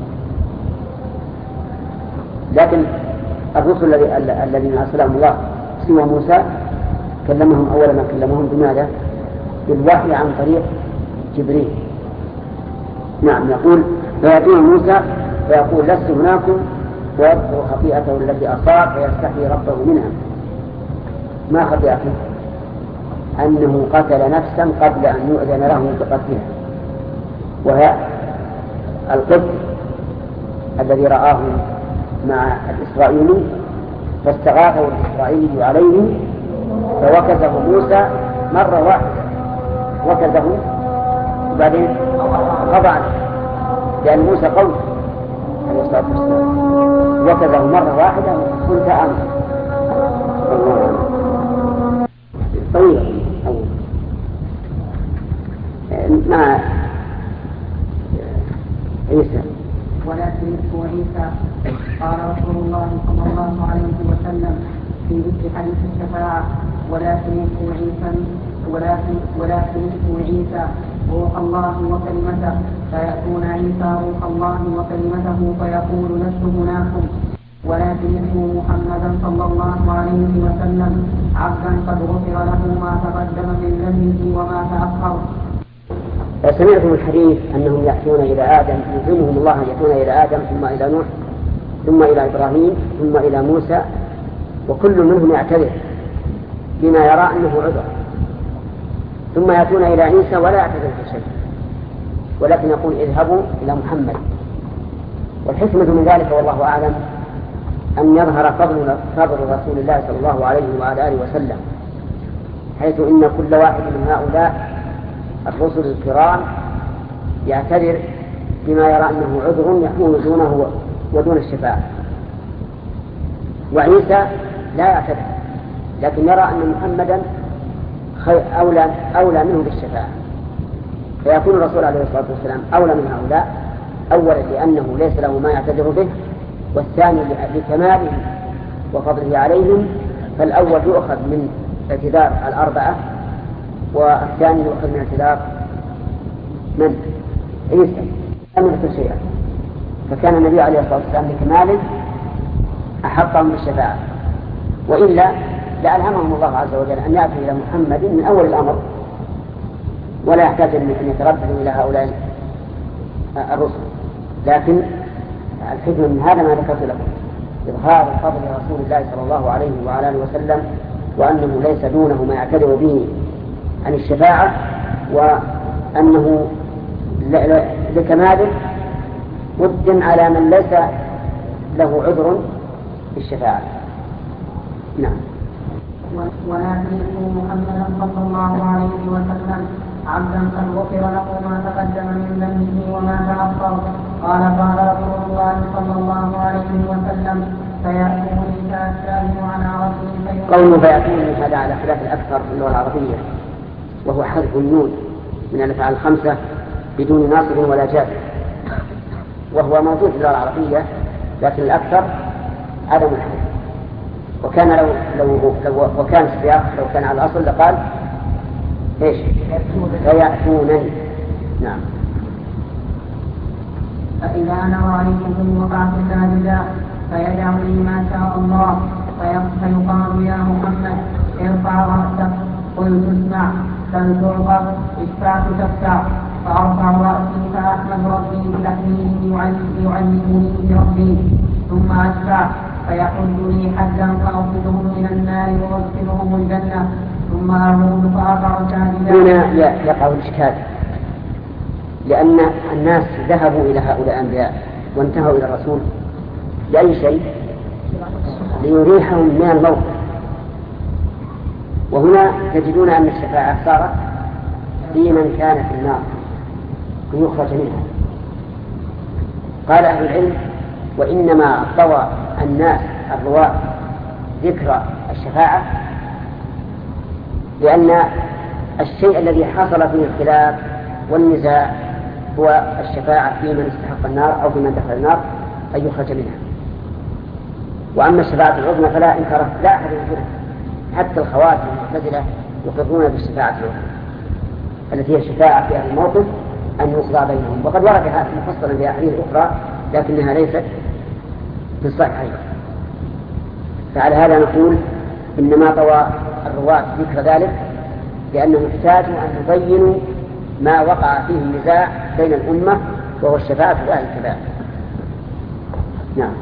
لكن الرسل الذين أرسلهم الله سوى موسى كلمهم أول ما كلمهم بماذا؟ بالوحي عن طريق جبريل. نعم. يقول فيأتون موسى فيقول لست هناكم، ويذكر خطيئته التي أصاب فيستحيي ربه منها. ما خطيئته؟ أنه قتل نفسا قبل أن يؤذن له بقتلها، وهي القتل الذي رآه مع الإسرائيلي فاستغاثه الإسرائيلي عليه فوكزه موسى مرة واحدة، وكزه وبعدين قضى عنه لأن موسى قوي عليه الصلاة والسلام، وكزه مرة واحدة قلت أمر طويلة أول مع عيسى. ولكن اسمه عيسى. قال رسول الله صلى الله عليه وسلم في ذكر حديث الشفاعة ولكن اسمه عيسى ولكن ولكن اسمه عيسى روح الله وكلمته، فيأتون عيسى روح الله وكلمته فيقول لست هناكم، ولكن اسمه محمدا صلى الله عليه وسلم عبدا قد غفر له ما تقدم من ذنبه وما تأخر. سمعتم الحديث أنهم يأتون إلى آدم، يلزمهم الله أن يأتون إلى آدم ثم إلى نوح ثم إلى إبراهيم ثم إلى موسى، وكل منهم يعتذر بما يرى أنه عذر، ثم يأتون إلى عيسى ولا يعتذر بشيء، ولكن يقول اذهبوا إلى محمد. والحكمة من ذلك والله أعلم أن يظهر فضل فضل رسول الله صلى الله عليه وعلى آله وسلم، حيث إن كل واحد من هؤلاء الرسل الكرام يعتذر بما يرى أنه عذر يكون دونه ودون الشفاعة، وعيسى لا يعتذر لكن يرى أن محمدا أولى, أولى منه بالشفاعة، فيكون الرسول عليه الصلاة والسلام أولى من هؤلاء، أولا لأنه ليس له ما يعتذر به، والثاني لكماله وفضله عليهم، فالأول يؤخذ من اعتذار الأربعة والثاني يؤخذ من اعتذار من؟ عيسى لم يذكر شيئا، فكان النبي عليه الصلاة والسلام لكماله أحقهم بالشفاعة، وإلا لألهمهم الله عز وجل أن يأتوا إلى محمد من أول الأمر ولا يحتاج أن يترددوا إلى هؤلاء الرسل. لكن الحكمة من هذا ما ذكرت لكم، إظهار فضل رسول الله صلى الله عليه وعلى آله وسلم، وأنه ليس دونه ما يعتذر به عن الشفاعة، وأنه لكماله ود على من ليس له عذر بالشفاعة. نعم. ولا تلقوا محمدا صلى الله عليه وسلم عبدا قد غفر له ما تقدم من ذنبه وما تأخر. قال قال رسول الله صلى الله عليه وسلم فيأتوني فأستأذن على ربي. قوله فيأتوني هذا على خلاف الأكثر في اللغة العربية، وهو حذف النون من الأفعال الخمسة بدون ناصب ولا جازم، وهو موجود في اللغة العربية، لكن الأكثر عدم الحذف. وكان لو لو لو وكان السياق لو كان على الأصل لقال ايش؟ فيأتونني. نعم. فإذا أنا رأيتكم وقعت ساجدا فيدعو لي ما شاء الله، فيقال يا محمد ارفع رأسك، قلت اسمع، سل تعطى، اشفعت تشفع، فأرفع رأسي فأحمد ربي بتحميده يعلمني بربي، ثم أشفع فيحد لي حدا فأخذهم من النار وأدخلهم الجنة، ثم أعود فأقع ساجدا. هنا يقع الإشكال، لأن الناس ذهبوا إلى هؤلاء الأنبياء وانتهوا إلى الرسول لأي شيء؟ ليريحهم من الموت، وهنا تجدون أن الشفاعة صارت في من كان في النار ليخرج منها. قال أهل العلم وإنما طوى الناس الرواة ذكر الشفاعة لأن الشيء الذي حصل فيه الخلاف والنزاع هو الشفاعة في من استحق النار أو في من دخل النار أن يخرج منها. وأما الشفاعة العظمى فلا إنكار، لا أحد ينكرها، حتى الخوارج والمعتزلة يقرون بالشفاعة العظمى التي هي الشفاعة في أهل الموقف أن يقضى بينهم، وقد ورد هذا مفصلا في أحاديث أخرى لكنها ليست في الصحيحين. فعلى هذا نقول إنما طوى الرواة ذكر ذلك لأنهم احتاجوا أن يبينوا ما وقع فيه النزاع بين الأمة وهو الشفاعة في أهل الكبائر. نعم.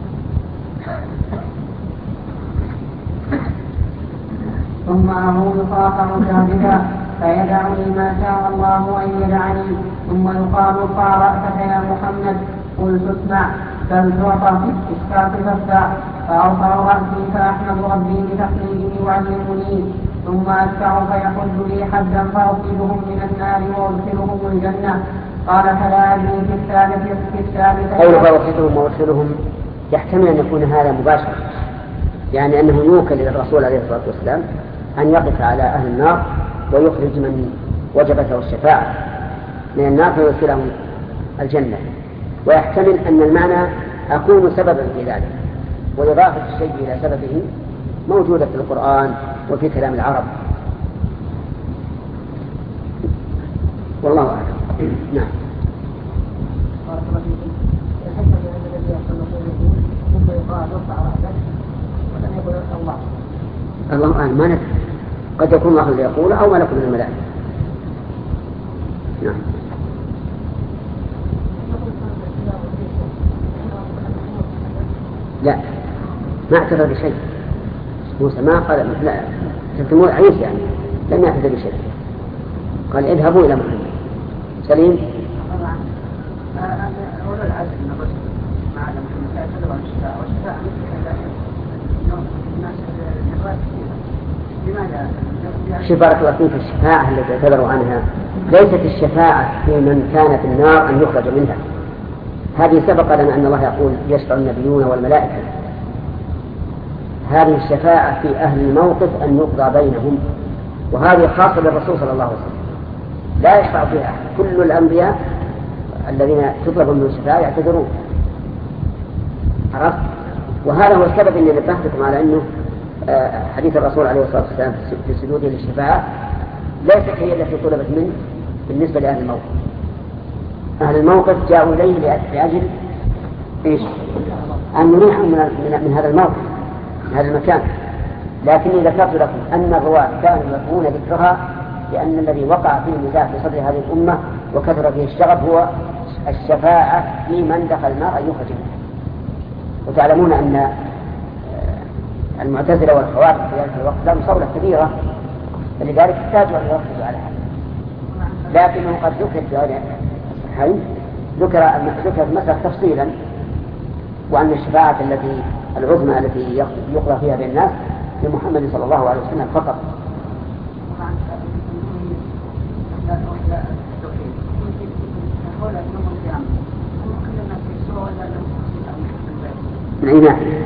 ثم أعود فأقع ساجدا فيدعني ما شاء الله أن يدعني، ثم يقال ارفع رأسك يا محمد، قلت اسمع، بل تعطى، اشفعت تشفع، فأرفع رأسي فأحمد ربي بتحميده يعلمني، ثم أشفع فيحد لي حدا فأخرجهم من النار وأدخلهم الجنة. قال فلا أدري في الثالث في الثالث قوله فأخرجهم وأدخلهم يحتمل أن يكون هذا مباشر، يعني أنه يوكل إلى الرسول عليه الصلاة والسلام أن يقف على أهل النار ويخرج من وجبته الشفاعة من النار فيدخلهم الجنة. ويحتمل أن المعنى أكون سببا في ذلك، وإضافة الشيء إلى سببه موجودة في القرآن وفي كلام العرب. والله أعلم. نعم. الله أعلم، ما ندري، قد يكون الله اللي يقول أو ملك من الملائكة. نعم. لا، ما اعتذر بشيء، موسى ما قال لا تتمون عيسى يعني لم يحدث بشيء، قال اذهبوا إلى محمد. سليم. طبعا أولو العزم من الرسل مع محمد يعتذر عن الشفاعة والشفاعة مثل الناس النقاط كثيرة. لماذا؟ شوف بارك الله فيك، الشفاعة التي اعتذروا عنها ليست الشفاعة في من كان في النار أن يخرج منها، هذه سبق لنا أن الله يقول يشفع النبيون والملائكة. هذه الشفاعة في أهل الموقف أن يقضى بينهم، وهذه خاصة بالرسول صلى الله عليه وسلم لا يشفع فيها أحد. كل الأنبياء الذين تطلب من الشفاعة يعتذرون، عرفت؟ وهذا هو السبب أني نبهتكم على أنه حديث الرسول عليه الصلاة والسلام في سجوده للشفاعة ليست هي التي طلبت منه بالنسبة لأهل الموقف. أهل الموقف جاءوا إليه لأجل إيش؟ أن يمنعهم من, من هذا الموقف، من هذا المكان. لكني ذكرت لكم أن الرواة كانوا يكون ذكرها لأن الذي وقع فيه النزاع في صدر هذه الأمة وكثر فيه الشغب هو الشفاعة في من دخل النار أن يخرج منها. وتعلمون أن المعتزلة والخوارج في ذلك الوقت لهم صولة كبيرة، فلذلك احتاجوا أن يركزوا على هذا. لكنه قد ذكر في غير الصحيحين ذكر ذكر المسألة تفصيلا، وأن الشفاعة التي العظمى التي يقضى فيها بين الناس لمحمد صلى الله عليه وسلم فقط. من أي ناحية؟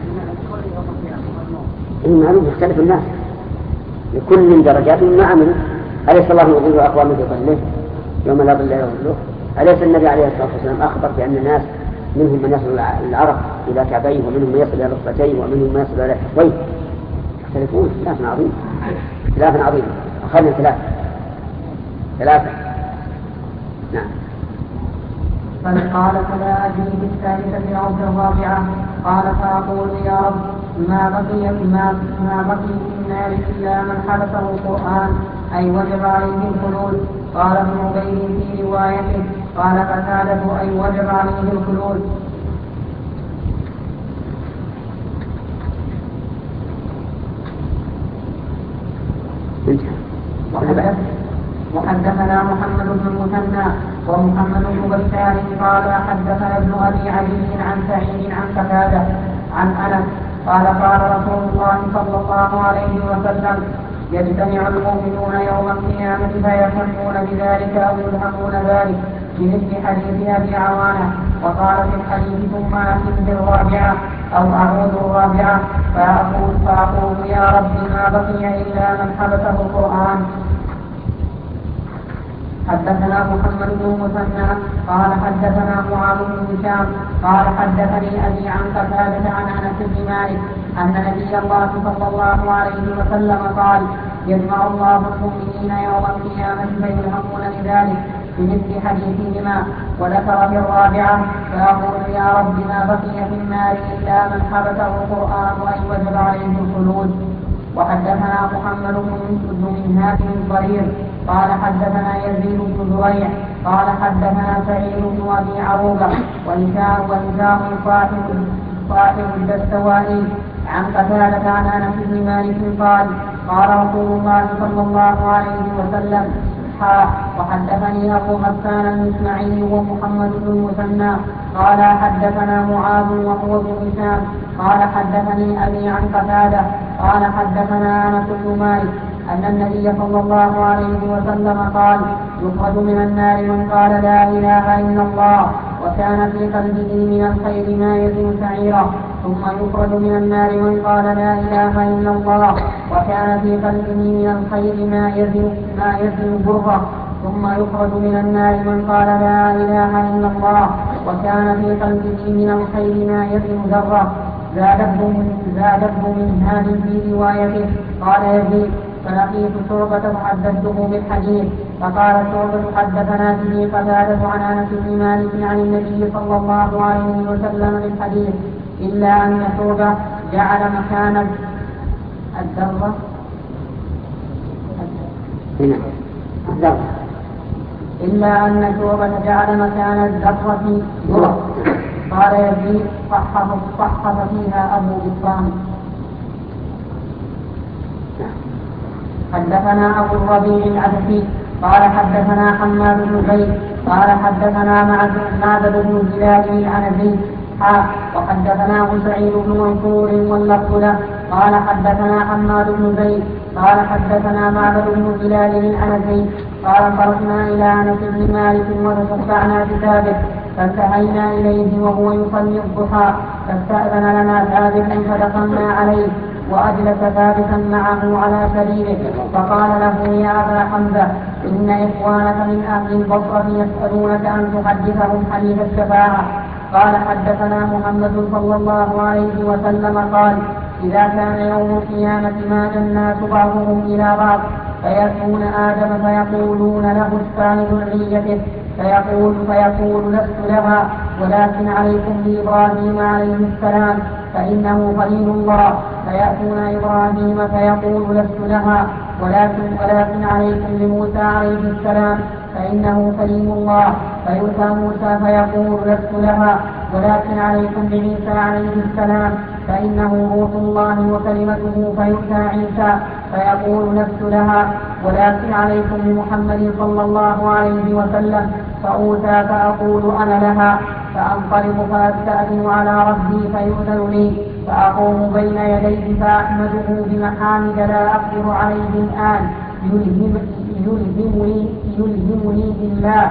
المعلوم يختلف الناس لكل درجات مما عملوا. أليس الله يضل أقوام بظله يوم لا ظل إلا ظله؟ أليس النبي عليه الصلاة والسلام أخبر بأن الناس منهم من يصل العرق إلى كعبيه ومنهم من يصل إلى ركبتيه ومنهم من يصل إلى حقويه؟ يختلفون اختلاف عظيم، اختلاف عظيم. أخذنا ثلاثة ثلاثة نعم. فقال فلا أدري في الثالثة أو في الرابعة. قال فأقول يا رب ما بقي ما ما بقي في النار إلا من حبسه القرآن أي وجب عليه الخلود. قال ابن عبيد في روايته قال قتادة أي وجب عليه الخلود. وحدثنا محمد بن المثنى ومحمد بن بشار قال حدثنا ابن أبي علي عن سعيد عن قتادة عن أنس قال قال رسول الله صلى الله عليه وسلم يجتمع المؤمنون يوم القيامة فيفهمون بذلك أو يلهمون ذلك بمثل حديث أبي عوانة. وقال في الحديث ثم أتم بالرابعة أو أعود الرابعة فأقول, فأقول يا رب ما بقي إلا من حبسه القرآن. حدثنا محمد بن المثنى قال حدثنا معاذ بن هشام قال حدثني أبي عن قتادة عن أنس بن مالك أن نبي الله صلى الله عليه وسلم قال يجمع الله المؤمنين يوم القيامة فيلهمون بذلك بمثل حديثهما. وذكر في الرابعة فأقول يا رب ما بقي في النار إلا من حبسه القرآن أي وجب عليه الخلود. وحدثنا محمد بن منهاج الضرير قال حدثنا يزيد بن زريع قال حدثنا سعيد بن أبي عروبة وهشام وهشام صاحب صاحب الدستوائي عن قتادة عن أنس بن مالك قال قال رسول الله صلى الله عليه وسلم وحدثني أبو غسان المسمعي ومحمد بن المثنى قال حدثنا معاذ وهو بن هشام قال حدثني أبي عن قتادة قال حدثنا أنس بن مالك أن النبي صلى الله عليه وسلم قال يخرج من النار من قال لا إله إلا الله وكان في قلبه من الخير ما يزن سعيرا ثم يخرج من النار من قال لا إله إلا الله وكان في قلبه من الخير ما يزن ما يزن بره ثم يخرج من النار من قال لا إله إلا الله وكان في قلبه من الخير ما يزن ذرة. زاد ابن منهاج في روايته قال يزيد فلقيت شعبة حدثته بالحديث فقال شعبة حدثنا به قتادة عن أنس بن مالك عن النبي صلى الله عليه وسلم بالحديث إلا أن شعبة جعل مكان الذرة إلا أن شعبة جعل مكان الذرة ذرة. قال يزيد صحف صحف فيها أبو بسطام. حدثنا أبو الربيع العبسي قال حدثنا حماد بن زيد قال حدثنا معبد بن هلال العنزي حا وحدثناه سعيد بن منصور واللفظ له قال حدثنا حماد بن زيد قال حدثنا معبد بن هلال العنزي قال خرجنا إلى أنس بن مالك وتشفعنا بثابت فانتهينا إليه وهو يصلي الضحى فاستأذن لنا ثابت فدخلنا عليه وأجلس ثابتا معه على سريره فقال له يا أبا حمزة إن إخوانك من أهل البصرة يسألونك أن تحدثهم حديث الشفاعة. قال حدثنا محمد صلى الله عليه وسلم قال إذا كان يوم القيامة مات الناس بعضهم إلى بعض فيأتون آدم فيقولون له اشفع ذريته فيقول فيقول لست لها ولكن عليكم بإبراهيم عليه السلام فإنه خليل الله فيأتون إبراهيم فيقول لست لها ولكن ولكن عليكم بموسى عليه السلام فإنه كليم الله فيؤتى موسى فيقول لست لها ولكن عليكم بعيسى عليه السلام فإنه روح الله وكلمته فيؤتى عيسى فيقول لست لها ولكن عليكم بمحمد صلى الله عليه وسلم فأوتى فأقول أنا لها فأنطلق فأستأذن على ربي فيؤذن لي فأقوم بين يديه فأحمده بمحامد لا أقدر عليه الآن يلهم يلهمني يلهمني بالله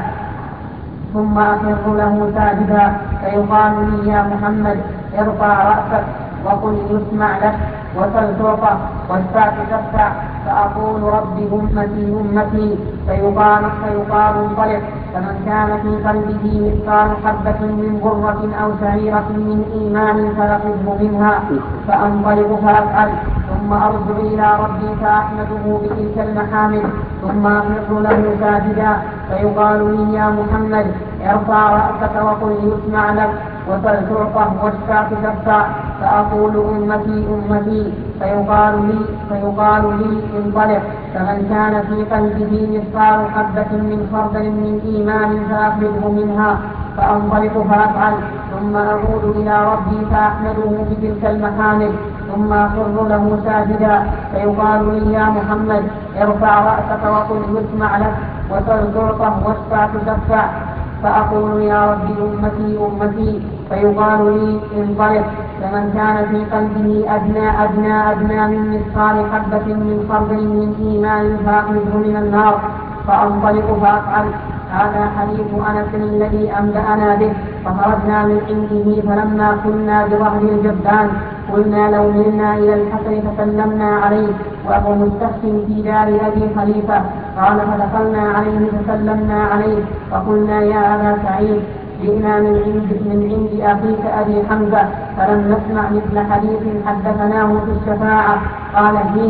ثم أخر له ساجدا فيقال لي يا محمد ارفع رأسك وقل يسمع لك وسل تعطى واشفع تشفع فأقول رب أمتي أمتي فيقال فيقال انطلق فمن كان في قلبه مثقال حبة من برة أو شعيرة من إيمان فلقده منها فأنطلق فأفعل ثم أرجع إلى ربي فأحمده بتلك المحامد ثم أخر له ساجدا فيقال لي يا محمد ارفع رأسك وقل يسمع لك وسل تعطى واشفع تشفع فأقول أمتي أمتي فيقال لي فيقال لي انطلق فمن كان في قلبه مثقال حبة من خردل من إيمان فأخرجه منها فأنطلق فأفعل ثم أعود إلى ربي فأحمده بتلك المحامد ثم أخر له ساجدا فيقال لي يا محمد ارفع رأسك وقل يسمع لك وسل تعطى واشفع تشفع فأقول يا رب أمتي أمتي فيقال لي انطلق فمن كان في قلبه أدنى أدنى أدنى من مثقال حبة من خردل من إيمان فأخرجه من النار فأنطلق فأفعل. هذا حديث أنس الذي أنبأنا به. فخرجنا من عنده فلما كنا بظهر الجبان قلنا لو ملنا إلى الحسن فسلمنا عليه وهو مستخف في دار أبي خليفة. قال فدخلنا عليه فسلمنا عليه فقلنا يا أبا سعيد جئنا من عند من عند أخيك أبي حمزة فلم نسمع مثل حديث حدثناه في الشفاعة. قال هي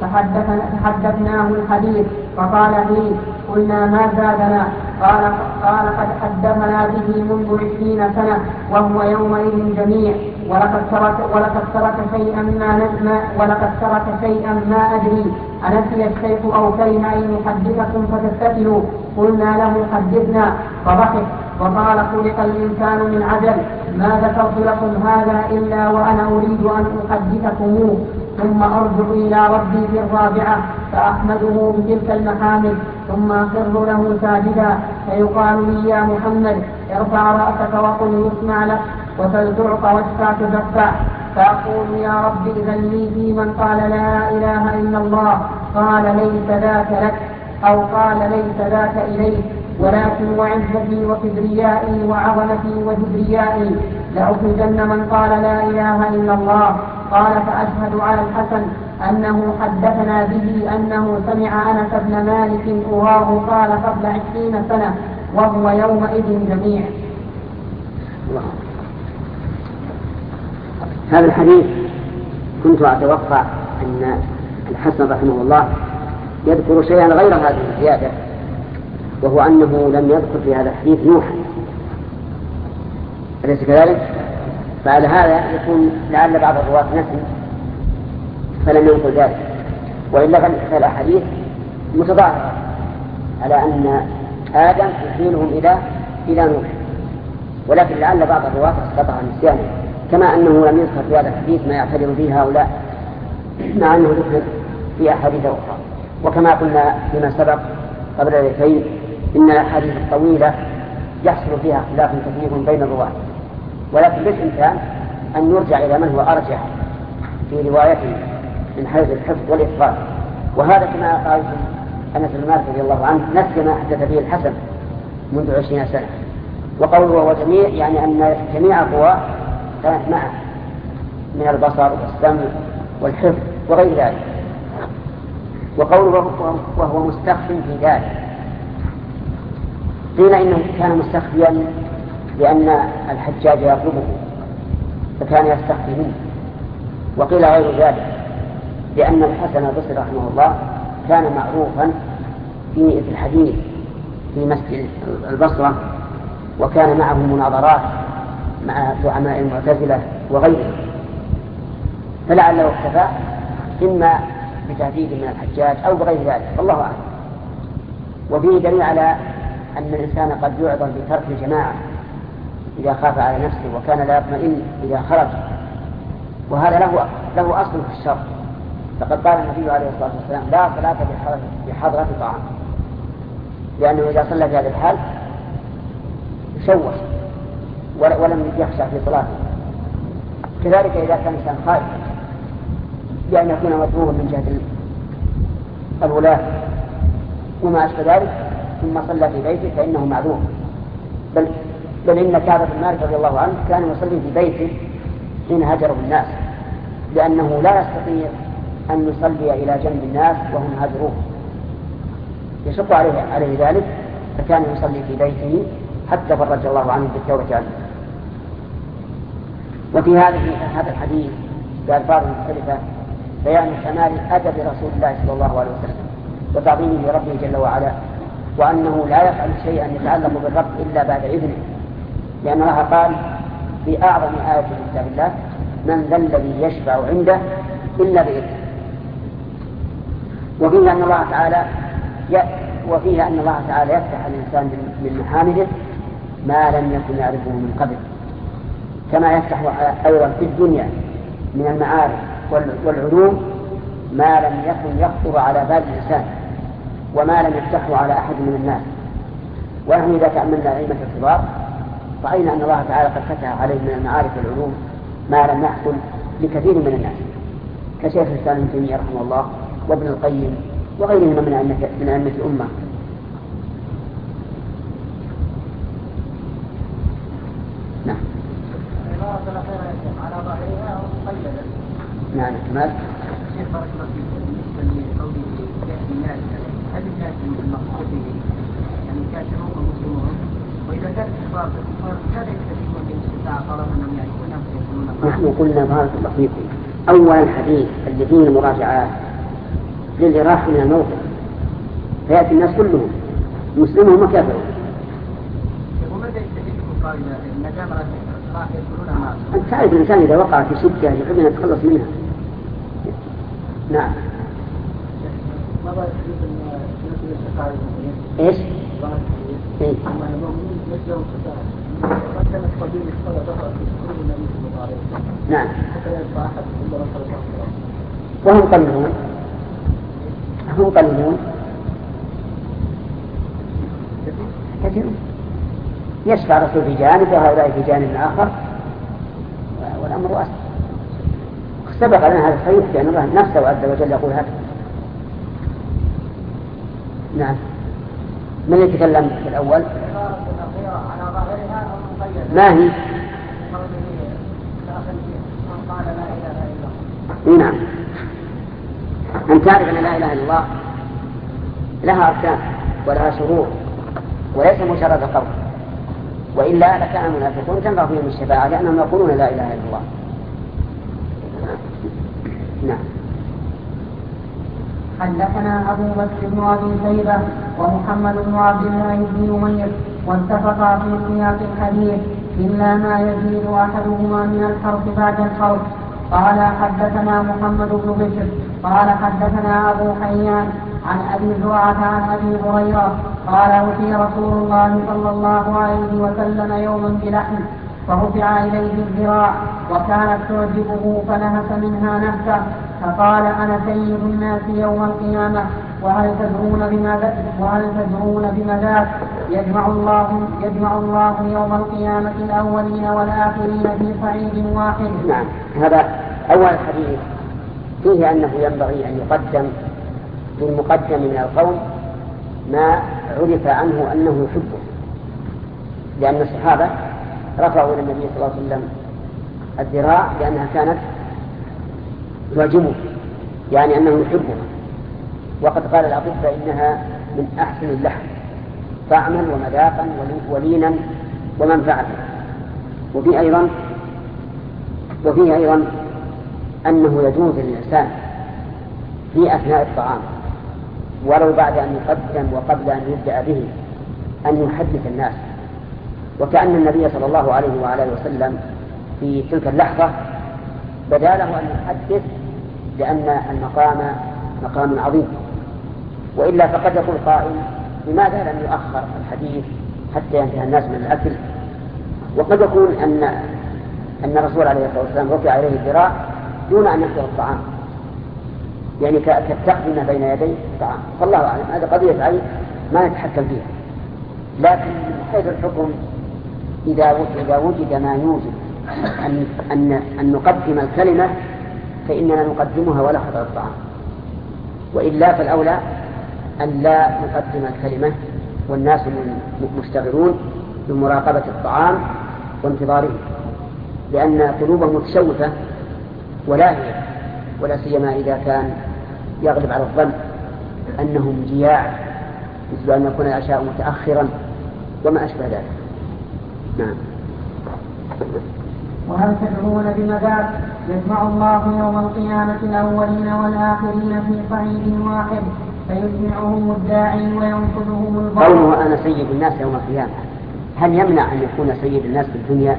فحدثناه الحديث فقال هي. قلنا ما زادنا؟ قال قال قد حدثنا به منذ عشرين سنة وهو يومئذ جميع ولقد ترك ولقد ترك شيئا ما نسمع ولقد ترك شيئا ما أدري أنسي الشيخ أو كره أن يحدثكم فتستكلوا. قلنا له حدثنا فضحك وقال خلق الإنسان من عجل ما ذكرت لكم هذا إلا وأنا أريد أن أحدثكموه. ثم أرجع إلى ربي في الرابعة فأحمده بتلك المحامد ثم أخر له ساجدا فيقال لي يا محمد ارفع رأسك وقل يسمع لك وسل تعطى واشفع تشفع. فأقول يا رب إذن لي في من قال لا إله إلا الله قال ليس ذاك لك أو قال ليس ذاك إليك ولكن وعزتي وكبريائي وعظمتي وجبريائي لأخرجن من قال لا إله إلا الله. قال فأشهد على الحسن أنه حدثنا به أنه سمع أنس بن مالك أراه قال قبل عشرين سنة وهو يومئذ جميع. هذا الحديث كنت أتوقع أن الحسن رحمه الله يذكر شيئا غير هذه الزيادة، وهو أنه لم يذكر في هذا الحديث نوحا، أليس كذلك؟ فعلى هذا يكون لعل بعض الرواة نسي فلم ينقل ذلك، وإلا فالأحاديث متضاربة على أن آدم يحيلهم إلى إلى نوح، ولكن لعل بعض الرواة استطاع نسيانه، كما أنه لم يذكر في هذا الحديث ما يعتبر به هؤلاء مع أنه ذكر في أحاديث أخرى. وكما قلنا فيما سبق قبل ذلكين إن الأحاديث الطويلة يحصل فيها اختلاف كثير بين الرواة، ولكن بالإمكان أن يرجع إلى من هو أرجح في روايته من حيث الحفظ والإتقان. وهذا كما قال أنس بن مالك رضي الله عنه نسي ما حدث به الحسن منذ عشرين سنة. وقوله وهو جميع يعني أن جميع القوى كانت معه من البصر والسمع والحفظ وغير ذلك. وقوله وهو مستخف في ذلك، قيل إنه كان مستخفيا لأن الحجاج يطلبه فكان يستخفي منه، وقيل غير ذلك لأن الحسن البصري رحمه الله كان معروفا في الحديث في مسجد البصرة، وكان معه مناظرات مع زعماء المعتزلة وغيرهم، فلعله اكتفى إما بتهديد من الحجاج أو بغير ذلك، والله أعلم. وفيه دليل على أن الإنسان قد يعذر بترك الجماعة إذا خاف على نفسه وكان لا يطمئن إذا خرج، وهذا له له أصل في الشرع. فقد قال النبي عليه الصلاة والسلام لا صلاة بحضرة طعام، لأنه إذا صلى في هذا الحال يشوش ولم يخشع في صلاته. كذلك إذا كان الإنسان خائف بأن يكون مطلوبا من جهة الولاة وما أشبه ذلك ثم صلى في بيته فإنه معذور. بل, بل إن كعب بن مالك رضي الله عنه كان يصلي في بيته حين هجره الناس، لأنه لا يستطيع أن يصلي إلى جنب الناس وهم هاجروه، يشق عليه, عليه ذلك، فكان يصلي في بيته حتى فرج الله عنه بالتوبة عنه. وفي هذه هذا الحديث بألفاظ مختلفة بيان كمال أدب رسول الله صلى الله عليه وسلم وتعظيمه لربه جل وعلا، وأنه لا يفعل شيئا يتعلق بالرب إلا بعد إذنه، لأن الله قال في أعظم آية في كتاب الله من ذا الذي يشفع عنده إلا بإذنه. وفيه أن الله تعالى وفيه أن الله تعالى يفتح الإنسان من محامده ما لم يكن يعرفه من قبل، كما يفتح أيضا في الدنيا من المعارف والعلوم ما لم يكن يخطر على بال الإنسان وما لم يفتحه على أحد من الناس. ونحن إذا تأملنا علم الكبار رأينا أن الله تعالى قد فتح عليه من المعارف والعلوم ما لم يحصل لكثير من الناس، كشيخ الإسلام ابن تيمية رحمه الله وابن القيم وغيرهما من أئمة من أئمة الأمة. نعم. على ظاهرها مقيدة. نعم كمال. شيخ بارك الله فيك، بالنسبة لقوله يأتي الناس، هل الناس المقصود به يعني كافرون ومسلمون؟ وإذا كان الكفار بالكفار ماذا يستفيدون بالاستطاعة طالما أنهم يعرفونهم فيكونون؟ نحن قلنا بارك الله فيكم أولا الحديث اللي فيه المراجعات للإراحة من الموقف، فيأتي الناس كلهم مسلمون وكافرون. وماذا يستفيد الكفار إذا دام راح يدخلون معه؟ أنت تعرف الإنسان إذا وقع في شدة يحب أن يتخلص منها. نعم. ماذا يستفيد من الشفاعة؟ إيش؟ إيه؟ أما المؤمنين يجدون الشفاعة وكان القبيل يختار ظهر في سكون النبي صلى الله عليه وسلم. نعم. حتى يدفع أحد إلا رسول الله صلى الله عليه وسلم. وهم قليلون. هم قليلون. كثيرون. يشفع رسول في جانب وهؤلاء في جانب آخر والأمر أسهل. سبق لنا هذا الصحيح بأن الله نفسه عز وجل يقول هذا. نعم. من يتكلم في الأول؟ ما هي؟ نعم. أن تعرف أن لا إله إلا الله لها أركان ولها شروط وليس مجرد قول، وإلا لكان المنافقون تنبغي فيهم الشفاعة لأنهم يقولون لا إله إلا الله. نعم. حدثنا أبو بكر بن أبي شيبة ومحمد بن عبد الله بن يمير واتفقا في سياق الحديث إلا ما يزيد أحدهما من الحرف بعد الحرف. قال حدثنا محمد بن بشر قال حدثنا أبو حيان عن أبي زرعة عن أبي هريرة قال أوتي رسول الله صلى الله عليه وسلم يوما بلحم فرفع إليه الذراع وكانت تعجبه فنهس منها نهسه فقال أنا سيد الناس يوم القيامة وهل تدرون بما وهل تدرون بما ذاك؟ يجمع الله يجمع الله يوم القيامة الأولين والآخرين في صعيد واحد. نعم، هذا أول الحديث فيه أنه ينبغي أن يقدم في المقدم من القول ما عرف عنه أنه يحبه، لأن الصحابة رفعوا إلى النبي صلى الله عليه وسلم الذراع لأنها كانت تعجبه، يعني أنه يحبه. وقد قال الأطباء إنها من أحسن اللحم طعما ومذاقا ولينا ومنفعة. وفيه أيضا وفيه أيضا أنه يجوز للإنسان في أثناء الطعام ولو بعد أن يقدم وقبل أن يبدأ به أن يحدث الناس، وكأن النبي صلى الله عليه وعلى وسلم في تلك اللحظة بدا له أن يحدث، لأن المقام مقام عظيم. وإلا فقد يقول قائل لماذا لم يؤخر الحديث حتى ينتهي الناس من الأكل؟ وقد يكون أن أن الرسول عليه الصلاة والسلام رفع عليه الذراع دون أن يحضر الطعام، يعني كالتقدمة بين يدي الطعام. فالله أعلم، هذا قضية عين ما نتحكم فيها. لكن من حيث الحكم إذا إذا وجد ما يوجب أن أن أن نقدم الكلمة فإننا نقدمها ولا حضر الطعام، وإلا فالأولى أن لا نقدم الكلمة والناس مشتغلون بمراقبة الطعام وانتظاره، لأن قلوبهم متشوفة ولاهية، ولا سيما إذا كان يغلب على الظن أنهم جياع، مثل أن يكون العشاء متأخرا وما أشبه ذلك. نعم. وهل تدرون بمذاك؟ يجمع الله يوم القيامة الأولين والآخرين في صعيد واحد فيسمعهم الداعي وينفذهم البصر. قوله أنا سيد الناس يوم القيامة هل يمنع أن يكون سيد الناس في الدنيا؟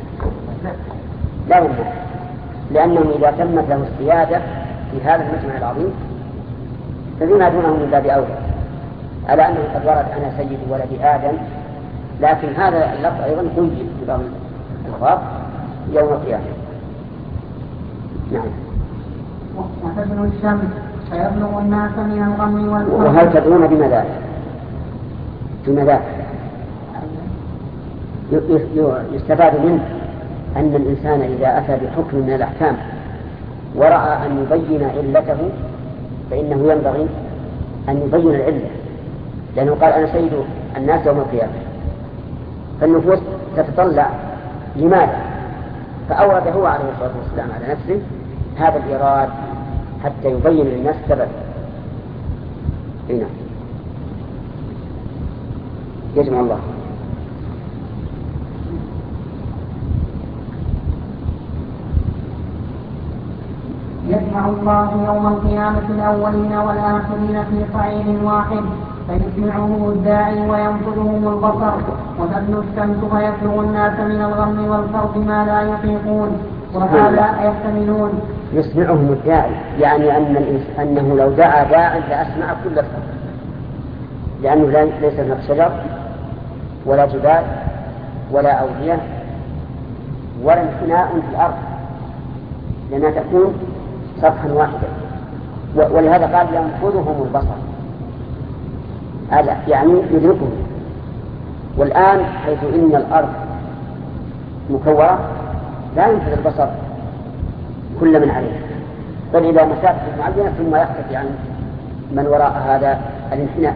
لا يمنع، لأنه إذا تمت له السيادة في هذا المجمع العظيم فبما دونه من باب أولى، على أنه قد ورد أنا سيد ولد آدم، لكن هذا اللفظ أيضا قيد في بعض الألفاظ يوم القيامة. نعم. وتدنو الشمس فيبلغ الناس من الغم والفرح. وهل تدرون بما ذاك؟ بما ذاك يستفاد منه أن الإنسان إذا أتى بحكم من الأحكام ورأى أن يبين علته فإنه ينبغي أن يبين العلة، لأنه قال أنا سيد الناس يوم القيامة، فالنفوس تتطلع لماذا؟ فأورد هو عليه الصلاة والسلام على نفسه هذا الإيراد حتى يبين للناس السبب. هنا يجمع الله يجمع الله يوم القيامة الأولين والآخرين في صعيد واحد فيسمعهم الداعي وينفذهم البصر وتدنو الشمس فيبلغ الناس من الغم والكرب ما لا يطيقون وهذا يحتملون. يسمعهم الداعي يعني أن أنه لو دعا داع لأسمع كل الخلق، لأنه ليس هناك شجر ولا جبال ولا أودية ولا انحناء في الأرض، لأنها تكون سطحا واحدا، ولهذا قال ينفذهم البصر، هذا يعني يدركهم. والآن حيث إن الأرض مكورة لا ينفذ البصر كل من عليه، بل إلى مسافة معينة ثم يختفي عن من وراء هذا الانحناء.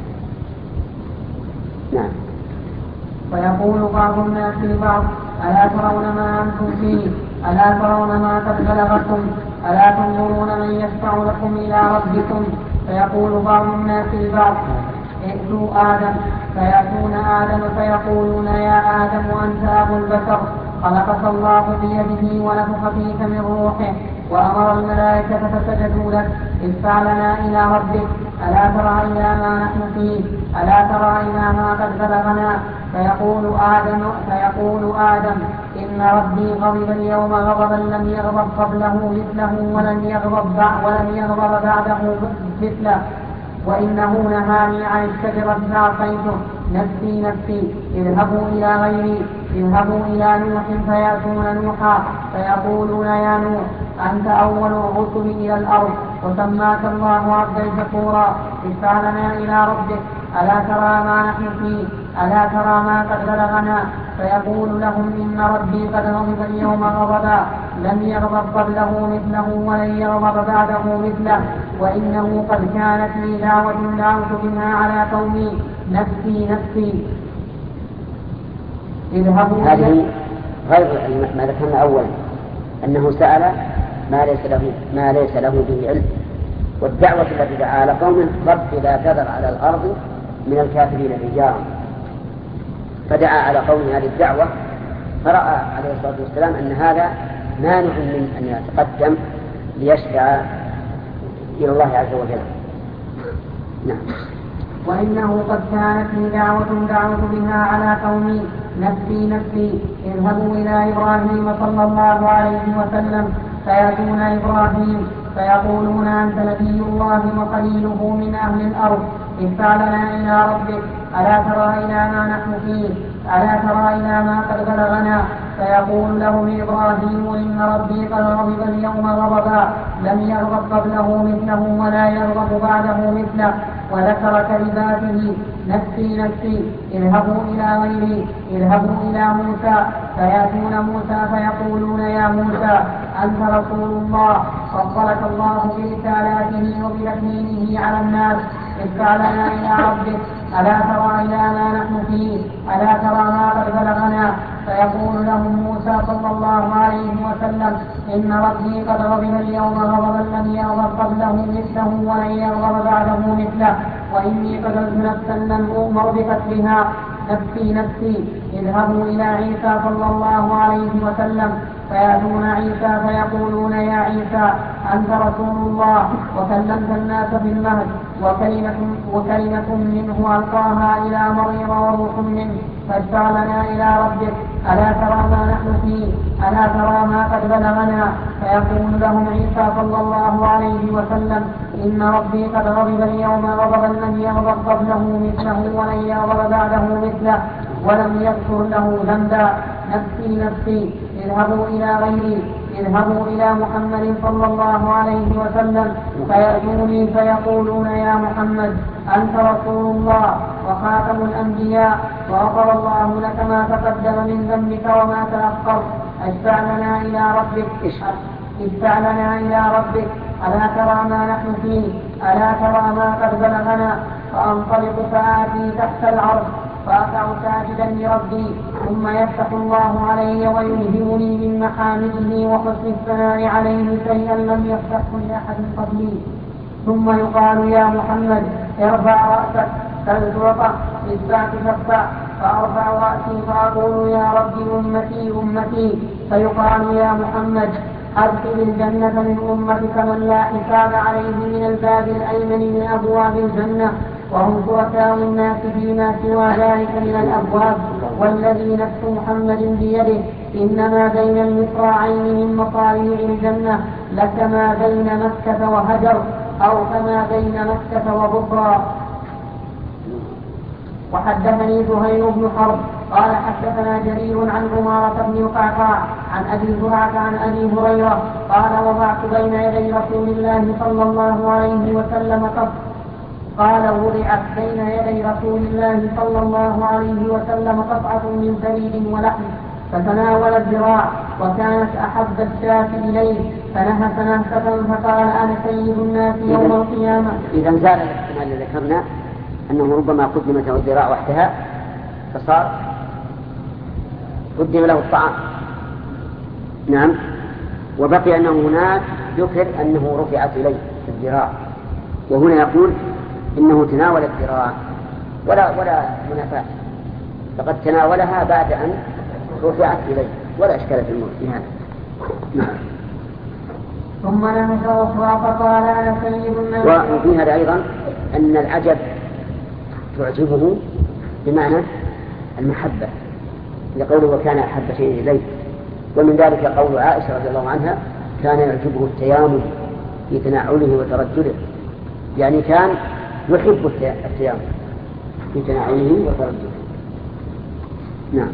نعم. ويقول بعض الناس لبعض ألا ترون ما أنتم فيه؟ ألا ترون ما قد بلغكم؟ ألا تنظرون من يشفع لكم إلى ربكم؟ فيقول بعض الناس لبعض ائتوا آدم، فيأتون آدم فيقولون يا آدم أنت أبو البشر، خلقك الله بيده ونفخ فيك من روحه وأمر الملائكة فسجدوا لك، ادفع لنا إلى ربك، ألا ترى إلى ما نحن فيه؟ ألا ترى إلى ما قد بلغنا؟ فيقول آدم فيقول آدم إن ربي غضب اليوم غضبا لم يغضب قبله مثله ولن يغضب بعد ولن يغضب بعده مثله، وإنه نهاني عن الشجرة فعصيته نفسي نفسي اذهبوا إلى غيري اذهبوا إلى نوح فيأتون نوحا فيقولون يا نوح أنت أول الرسل إلى الأرض وسماك الله عبدا شكورا اشفع لنا إلى ربك ألا ترى ما نحن فيه ألا ترى ما قد بلغنا فيقول لهم إن ربي قد غضب اليوم غضبا لم يغضب قبله مثله ولن يغضب بعده مثله وإنه قد كانت لي دعوة دعوت بها على قومي نفسي نفسي اذهبوا. هذه غير ما ذكرنا أولا أنه سأل ما ليس له ما ليس له به علم، والدعوة التي دعا على قوم رب لا تذر على الأرض من الكافرين رجالا، فدعا على قوم هذه الدعوة فرأى عليه الصلاة والسلام أن هذا مانع من أن يتقدم ليشفع إلى الله عز وجل. نعم. وإنه قد كانت لي دعوة دعوت بها على قومي نفسي نفسي اذهبوا إلى إبراهيم صلى الله عليه وسلم فيأتون إبراهيم فيقولون أنت نبي الله وخليله من أهل الأرض اشفع لنا إلى ربك ألا ترى إلى ما نحن فيه ألا ترى إلى ما قد بلغنا فيقول لهم إبراهيم إن ربي قد غضب اليوم غضبا لم يغضب قبله مثله ولا يغضب بعده مثله وذكر كلماته نفسي نفسي اذهبوا إلى غيري اذهبوا إلى موسى فيأتون موسى فيقولون يا موسى أنت رسول الله فضلك الله برسالاته وبتكليمه على الناس اشفع لنا إلى ربك ألا ترى إلى ما نحن فيه ألا ترى ما قد بلغنا فيقول لهم موسى صلى الله عليه وسلم إن ربي قد غضب اليوم غضبا لم يغضب قبله مثله ولن يغضب بعده مثله وإني قتلت نفسا لم أؤمر بقتلها نفسي نفسي اذهبوا إلى عيسى صلى الله عليه وسلم فيأتون عيسى فيقولون يا عيسى أنت رسول الله وكلمت الناس في المهد وكلمة, وكلمة منه ألقاها إلى مريم وروح منه فاشفع لنا إلى ربك ألا ترى ما نحن فيه ألا ترى ما قد بلغنا فيقول لهم عيسى صلى الله عليه وسلم إن ربي قد غضب اليوم غضبا لم يغضب قبله مثله ولن يغضب بعده مثله ولم يذكر له ذنبا نفسي نفسي اذهبوا إلى غيري اذهبوا إلى محمد صلى الله عليه وسلم فيأتوني فيقولون يا محمد أنت رسول الله وخاتم الأنبياء وغفر الله لك ما تقدم من ذنبك وما تأخر اشفع لنا إلى ربك اشفع لنا إلى ربك ألا ترى ما نحن فيه ألا ترى ما قد بلغنا فأنطلق فآتي تحت العرش فأقع ساجدا لربي ثم يفتح الله علي ويلهمني من محامده وحسن الثناء عليه شيئا لم يفتحه لأحد قبلي ثم يقال يا محمد ارفع رأسك فلتعطى اشفع تشفع فأرفع رأسي فأقول يا ربي أمتي أمتي فيقال يا محمد أدخل الجنة من أمتك من لا حساب عليه من الباب الأيمن من أبواب الجنة وهم شركاء الناس فيما سوى ذلك من الأبواب والذي نفس محمد بيده إنما بين المصراعين من مصاريع الجنة لكما بين مكة وهجر أو كما بين مكة وبصرى. وحدثني زهير بن حرب قال حدثنا جرير عن عمارة بن القعقاع عن أبي زرعة عن أبي هريرة قال وضعت بين يدي رسول الله صلى الله عليه وسلم قط قال وضعت بين يدي رسول الله صلى الله عليه وسلم قطعة من ثريد ولحم فتناول الذراع وكانت أحب الشاة إليه فنهس نهسة فقال أنا سيد الناس يوم القيامة. إذا زال الاحتمال الذي ذكرنا أنه ربما قدمت الذراع وحدها فصار قدم له الطعام. نعم. وبقي أنه هناك ذكر أنه رفعت إليه الذراع وهنا يقول إنه تناول الذراع ولا ولا منافاة فقد تناولها بعد أن رفعت إليه ولا إشكال في هذا. نعم. ثم نهس أخرى فقال أنا سيد الناس. وفي هذا أيضا أن العجب تعجبه بمعنى المحبة لقوله وكان أحب شيء إليه ومن ذلك قول عائشة رضي الله عنها كان يعجبه التيامن في تناوله وترجله يعني كان يحب التيامن في تنعمه وتردده. نعم.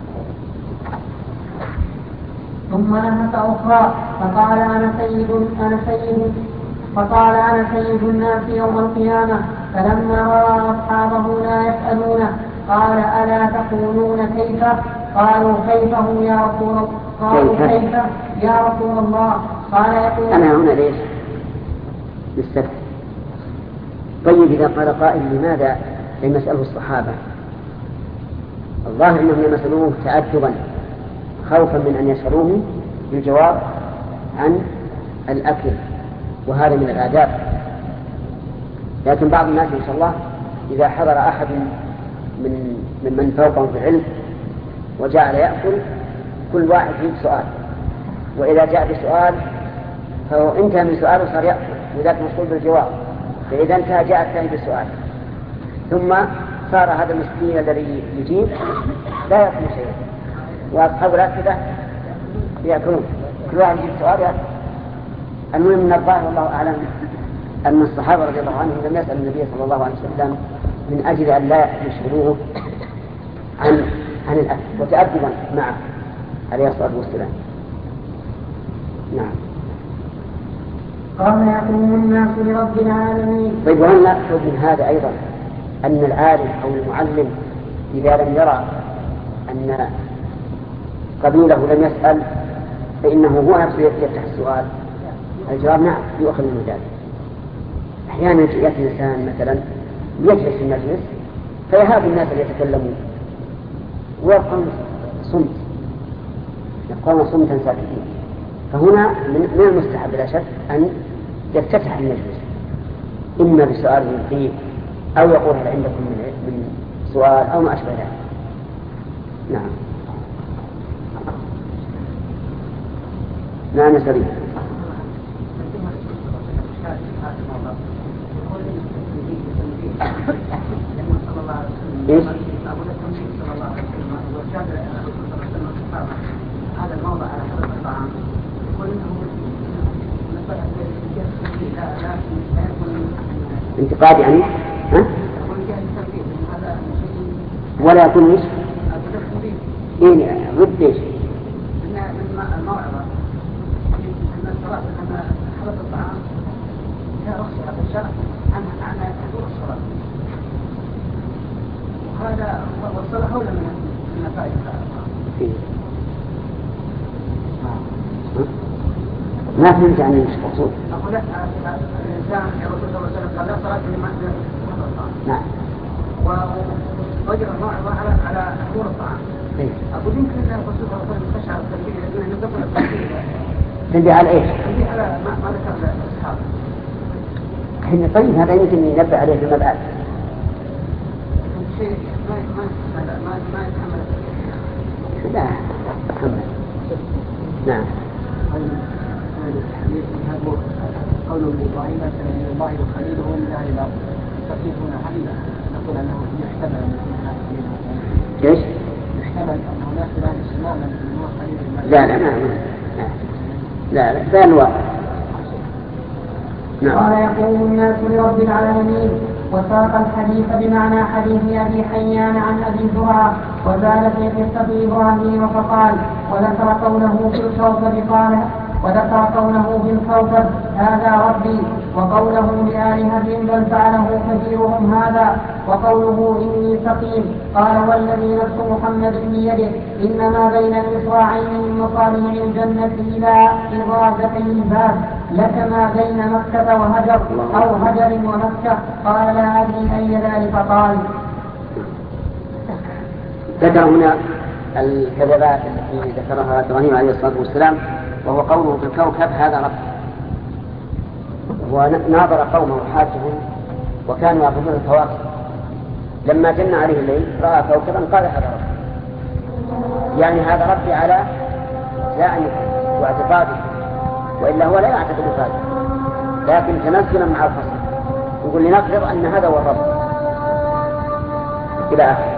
ثم نهت أخرى فقال أنا سيد أنا سيد فقال أنا سيد الناس يوم القيامة. فلما رأى أصحابه لا يسألونه قال ألا تقولون كيف؟ قالوا كيف هو يا رسول الله؟ قالوا كيف يا رسول الله؟ قال يقول أنا هنا ليش؟ للسبب. طيب إذا قال قائل لماذا لم يسأله الصحابة؟ الظاهر أنهم لم يسألوه تأدبا خوفا من أن يسألوه بالجواب عن الأكل، وهذا من الآداب. لكن بعض الناس إن شاء الله إذا حضر أحد من من فوقهم في العلم وجعل يأكل كل واحد يجيب سؤال، وإذا جاء بسؤال فهو انتهى من سؤاله صار يأكل وذاك مشغول بالجواب، فإذا انتهى جاء الثاني بالسؤال، ثم صار هذا المسكين الذي يجيب لا يأكل شيئا وأصحاب الأكلة يأكلون، كل واحد يجيب سؤال يأكل. المهم من الظاهر والله أعلم أن الصحابة رضي الله عنهم لم يسأل النبي صلى الله عليه وسلم من أجل أن لا يشغلوه عن عن الأكل وتأدبا معه عليه الصلاة والسلام. نعم. قال يقوم الناس لرب العالمين. طيب وهل نأخذ من هذا أيضا أن العالم أو المعلم إذا لم يرى أن قبيله لم يسأل فإنه هو نفسه يفتح السؤال؟ الجواب نعم يؤخذ من ذلك. أحيانا يأتي إنسان مثلا يجلس في المجلس فيهاب الناس اللي يتكلمون ويبقون صمت يبقون صمتا ساكتين، فهنا من المستحب لا شك أن يفتتح المجلس إما بسؤال فيه أو يقول هل عندكم من سؤال أو ما أشبه ذلك. نعم. نعم سليم. إيش؟ هذا الموضع على حسب الطعام يقول انه انتقاد يعني؟ ها؟ ولا يكون ايش؟ ايه ضد ايش؟ الموعظة ان الصلاة ان حدث الطعام لا رخصة في الشرع عن عن حضور الصلاة، وهذا والصلاة أولى من نتائج الطعام. ما فهمت عن ايش المقصود؟ أقول لك الإنسان يا رسول الله صلى الله عليه وسلم قال لا صلاة لمن حضر الطعام. نعم. ووجد الموعظة على على حضور الطعام. أقول يمكن أن الرسول صلى الله عليه وسلم استشعر التنبيه لأنه يدخل التنبيه. تنبيه على إيش؟ تنبيه على ما ما ذكر الأصحاب. حين طيب هذا يمكن ينبه عليه في المبعث. شيء ما ما ما ما ما يتحمل. لا يتحمل. نعم. قوله لإبراهيم من الله وخليله من أهل الأرض تصيبون حليلا نقول أنه يحتمل أن ايش؟ يحتمل أن هناك ناس السماء من هو خليل الملك. لا لا ما لا لا لا الواقع. نعم. قال يقول الناس لرب العالمين. وساق الحديث بمعنى حديث أبي حيان عن أبي زرعة وزاد في قصة إبراهيم فقال وذكر قوله في الكوكب قال وذكر قوله في الكوكب هذا ربي وقوله لآلهة بل فعله كبيرهم هذا وقوله إني سقيم قال والذي نفس محمد بيده إنما بين الإصراعين من مصاريع الجنة إلى إغاثة الباب لكما بين مكة وهجر أو هجر ومكة قال لا أدري أي ذلك قال. ذكر هنا الكذبات التي ذكرها إبراهيم عليه الصلاة والسلام وهو قوله في الكوكب هذا رب. وناظر قومه وحاجهم وكانوا يعبدون الكواكب لما جن عليه الليل رأى كوكبا قال هذا رب، يعني هذا ربي على زعمه واعتقاده، وإلا هو لا يعتقد هذا لكن تمثلا مع الخصم يقول لنفرض أن هذا هو الرب إلى آخر.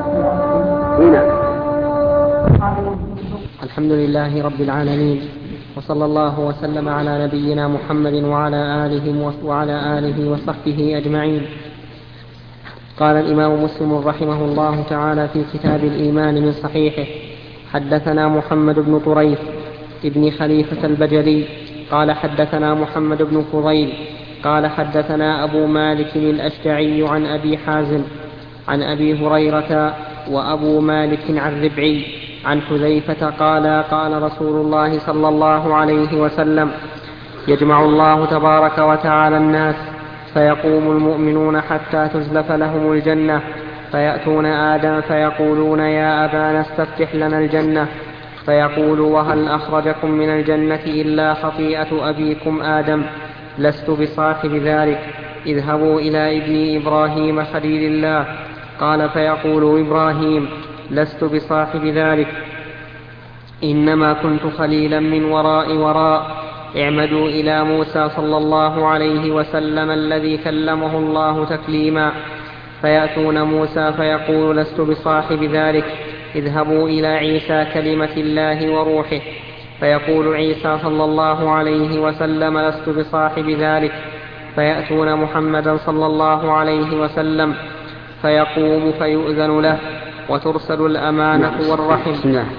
الحمد لله رب العالمين وصلى الله وسلم على نبينا محمد وعلى آله وعلى آله وصحبه أجمعين. قال الإمام مسلم رحمه الله تعالى في كتاب الإيمان من صحيحه: حدثنا محمد بن طريف ابن خليفة البجلي قال حدثنا محمد بن فضيل قال حدثنا أبو مالك الأشجعي عن أبي حازم عن أبي هريرة وأبو مالك عن ربعي عن حذيفة قال قال رسول الله صلى الله عليه وسلم: يجمع الله تبارك وتعالى الناس فيقوم المؤمنون حتى تزلف لهم الجنة فيأتون آدم فيقولون: يا أبانا استفتح لنا الجنة، فيقول: وهل أخرجكم من الجنة إلا خطيئة أبيكم آدم؟ لست بصاحب ذلك، اذهبوا إلى ابن إبراهيم خليل الله. قال فيقول إبراهيم: لست بصاحب ذلك، إنما كنت خليلا من وراء وراء. اعمدوا إلى موسى صلى الله عليه وسلم الذي كلمه الله تكليما. فيأتون موسى فيقول: لست بصاحب ذلك، اذهبوا إلى عيسى كلمة الله وروحه. فيقول عيسى صلى الله عليه وسلم: لست بصاحب ذلك. فيأتون محمدا صلى الله عليه وسلم فيقوم فيؤذن له وترسل الأمانة والرحم. بسم الله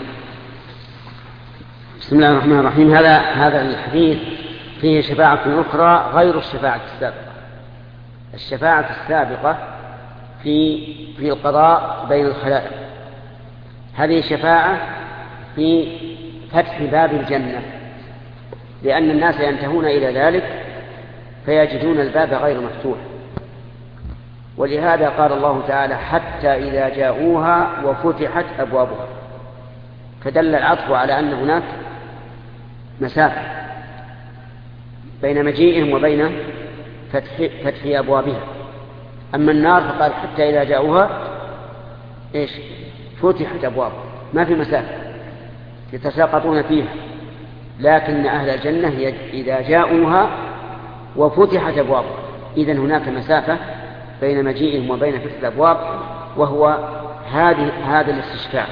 بسم الله الرحمن الرحيم. هذا هذا الحديث فيه شفاعة أخرى غير الشفاعة السابقة. الشفاعة السابقة في في القضاء بين الخلائق، هذه شفاعة في فتح باب الجنة، لأن الناس ينتهون إلى ذلك فيجدون الباب غير مفتوح، ولهذا قال الله تعالى: حتى إذا جاءوها وفتحت أبوابها، فدل العطف على أن هناك مسافة بين مجيئهم وبين فتح, فتح أبوابها. أما النار فقال: حتى إذا جاءوها إيش؟ فتحت أبوابها، ما في مسافة يتساقطون فيها. لكن أهل الجنة إذا جاءوها وفتحت أبوابها، إذن هناك مسافة بين مجيئهم وبين فتح الأبواب، وهو هذه هذا الاستشفاع.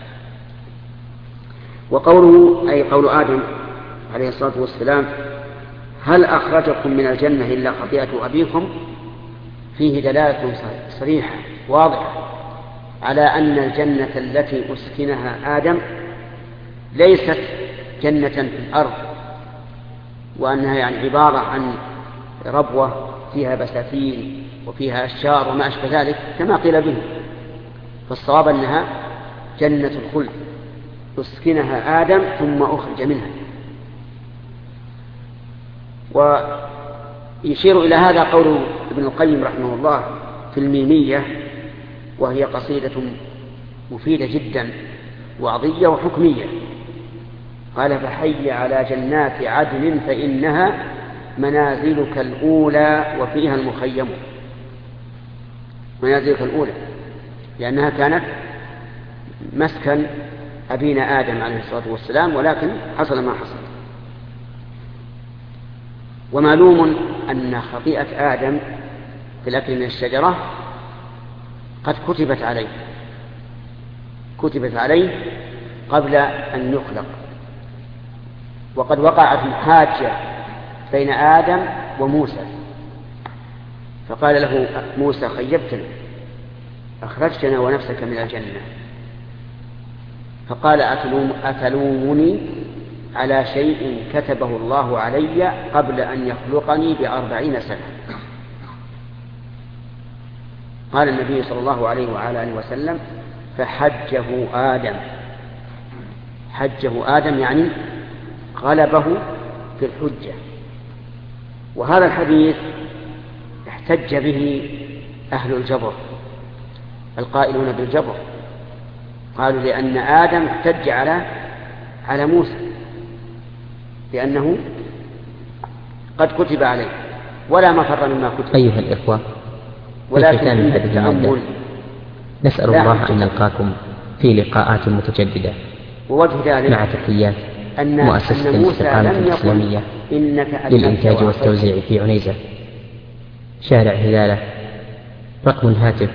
وقوله أي قول آدم عليه الصلاة والسلام: هل أخرجكم من الجنة إلا خطيئة أبيكم، فيه دلالة صريحة واضحة على أن الجنة التي أسكنها آدم ليست جنة في الأرض، وأنها يعني عبارة عن ربوة فيها بساتين وفيها أشجار وما أشبه ذلك كما قيل به. فالصواب أنها جنة الخلد أسكنها آدم ثم أخرج منها. ويشير إلى هذا قول ابن القيم رحمه الله في الميمية، وهي قصيدة مفيدة جدا وعظية وحكمية. قال: فحي على جنات عدن فإنها منازلك الأولى وفيها المخيم. منازلك الأولى لأنها كانت مسكن أبينا آدم عليه الصلاة والسلام، ولكن حصل ما حصل. ومعلوم أن خطيئة آدم في الأكل من الشجرة قد كتبت عليه كتبت عليه قبل أن يخلق، وقد وقعت محاجة بين آدم وموسى، فقال له موسى: خيبتنا، أخرجتنا ونفسك من الجنة. فقال: أتلومني على شيء كتبه الله علي قبل أن يخلقني بأربعين سنة. قال النبي صلى الله عليه وعلى آله وسلم: فحجه آدم. حجه آدم يعني غلبه في الحجة. وهذا الحديث احتج به أهل الجبر القائلون بالجبر، قالوا لأن آدم احتج على على موسى لأنه قد كتب عليه ولا مفر مما كتب. أيها الإخوة، ولكن في ختام هذه المادة نسأل الله أن نلقاكم في لقاءات متجددة، ووجه ذلك مع تحيات أن مؤسسة أن موسى الاستقامة لم الإسلامية إنك للإنتاج والتوزيع في عنيزة، شارع هلالة. رقم الهاتف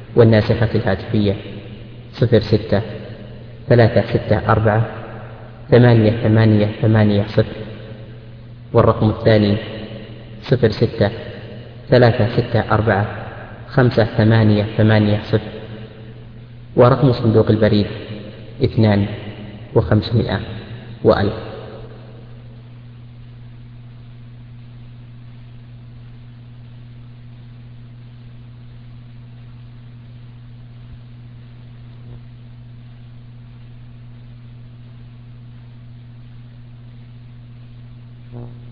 والناسخة الهاتفية صفر ستة ثلاثة ستة أربعة ثمانية ثمانية ثمانية صفر. والرقم الثاني صفر ستة ثلاثة ستة أربعة خمسة ثمانية ثمانية صفر. ورقم صندوق البريد اثنان وخمسمائة وألف. Well.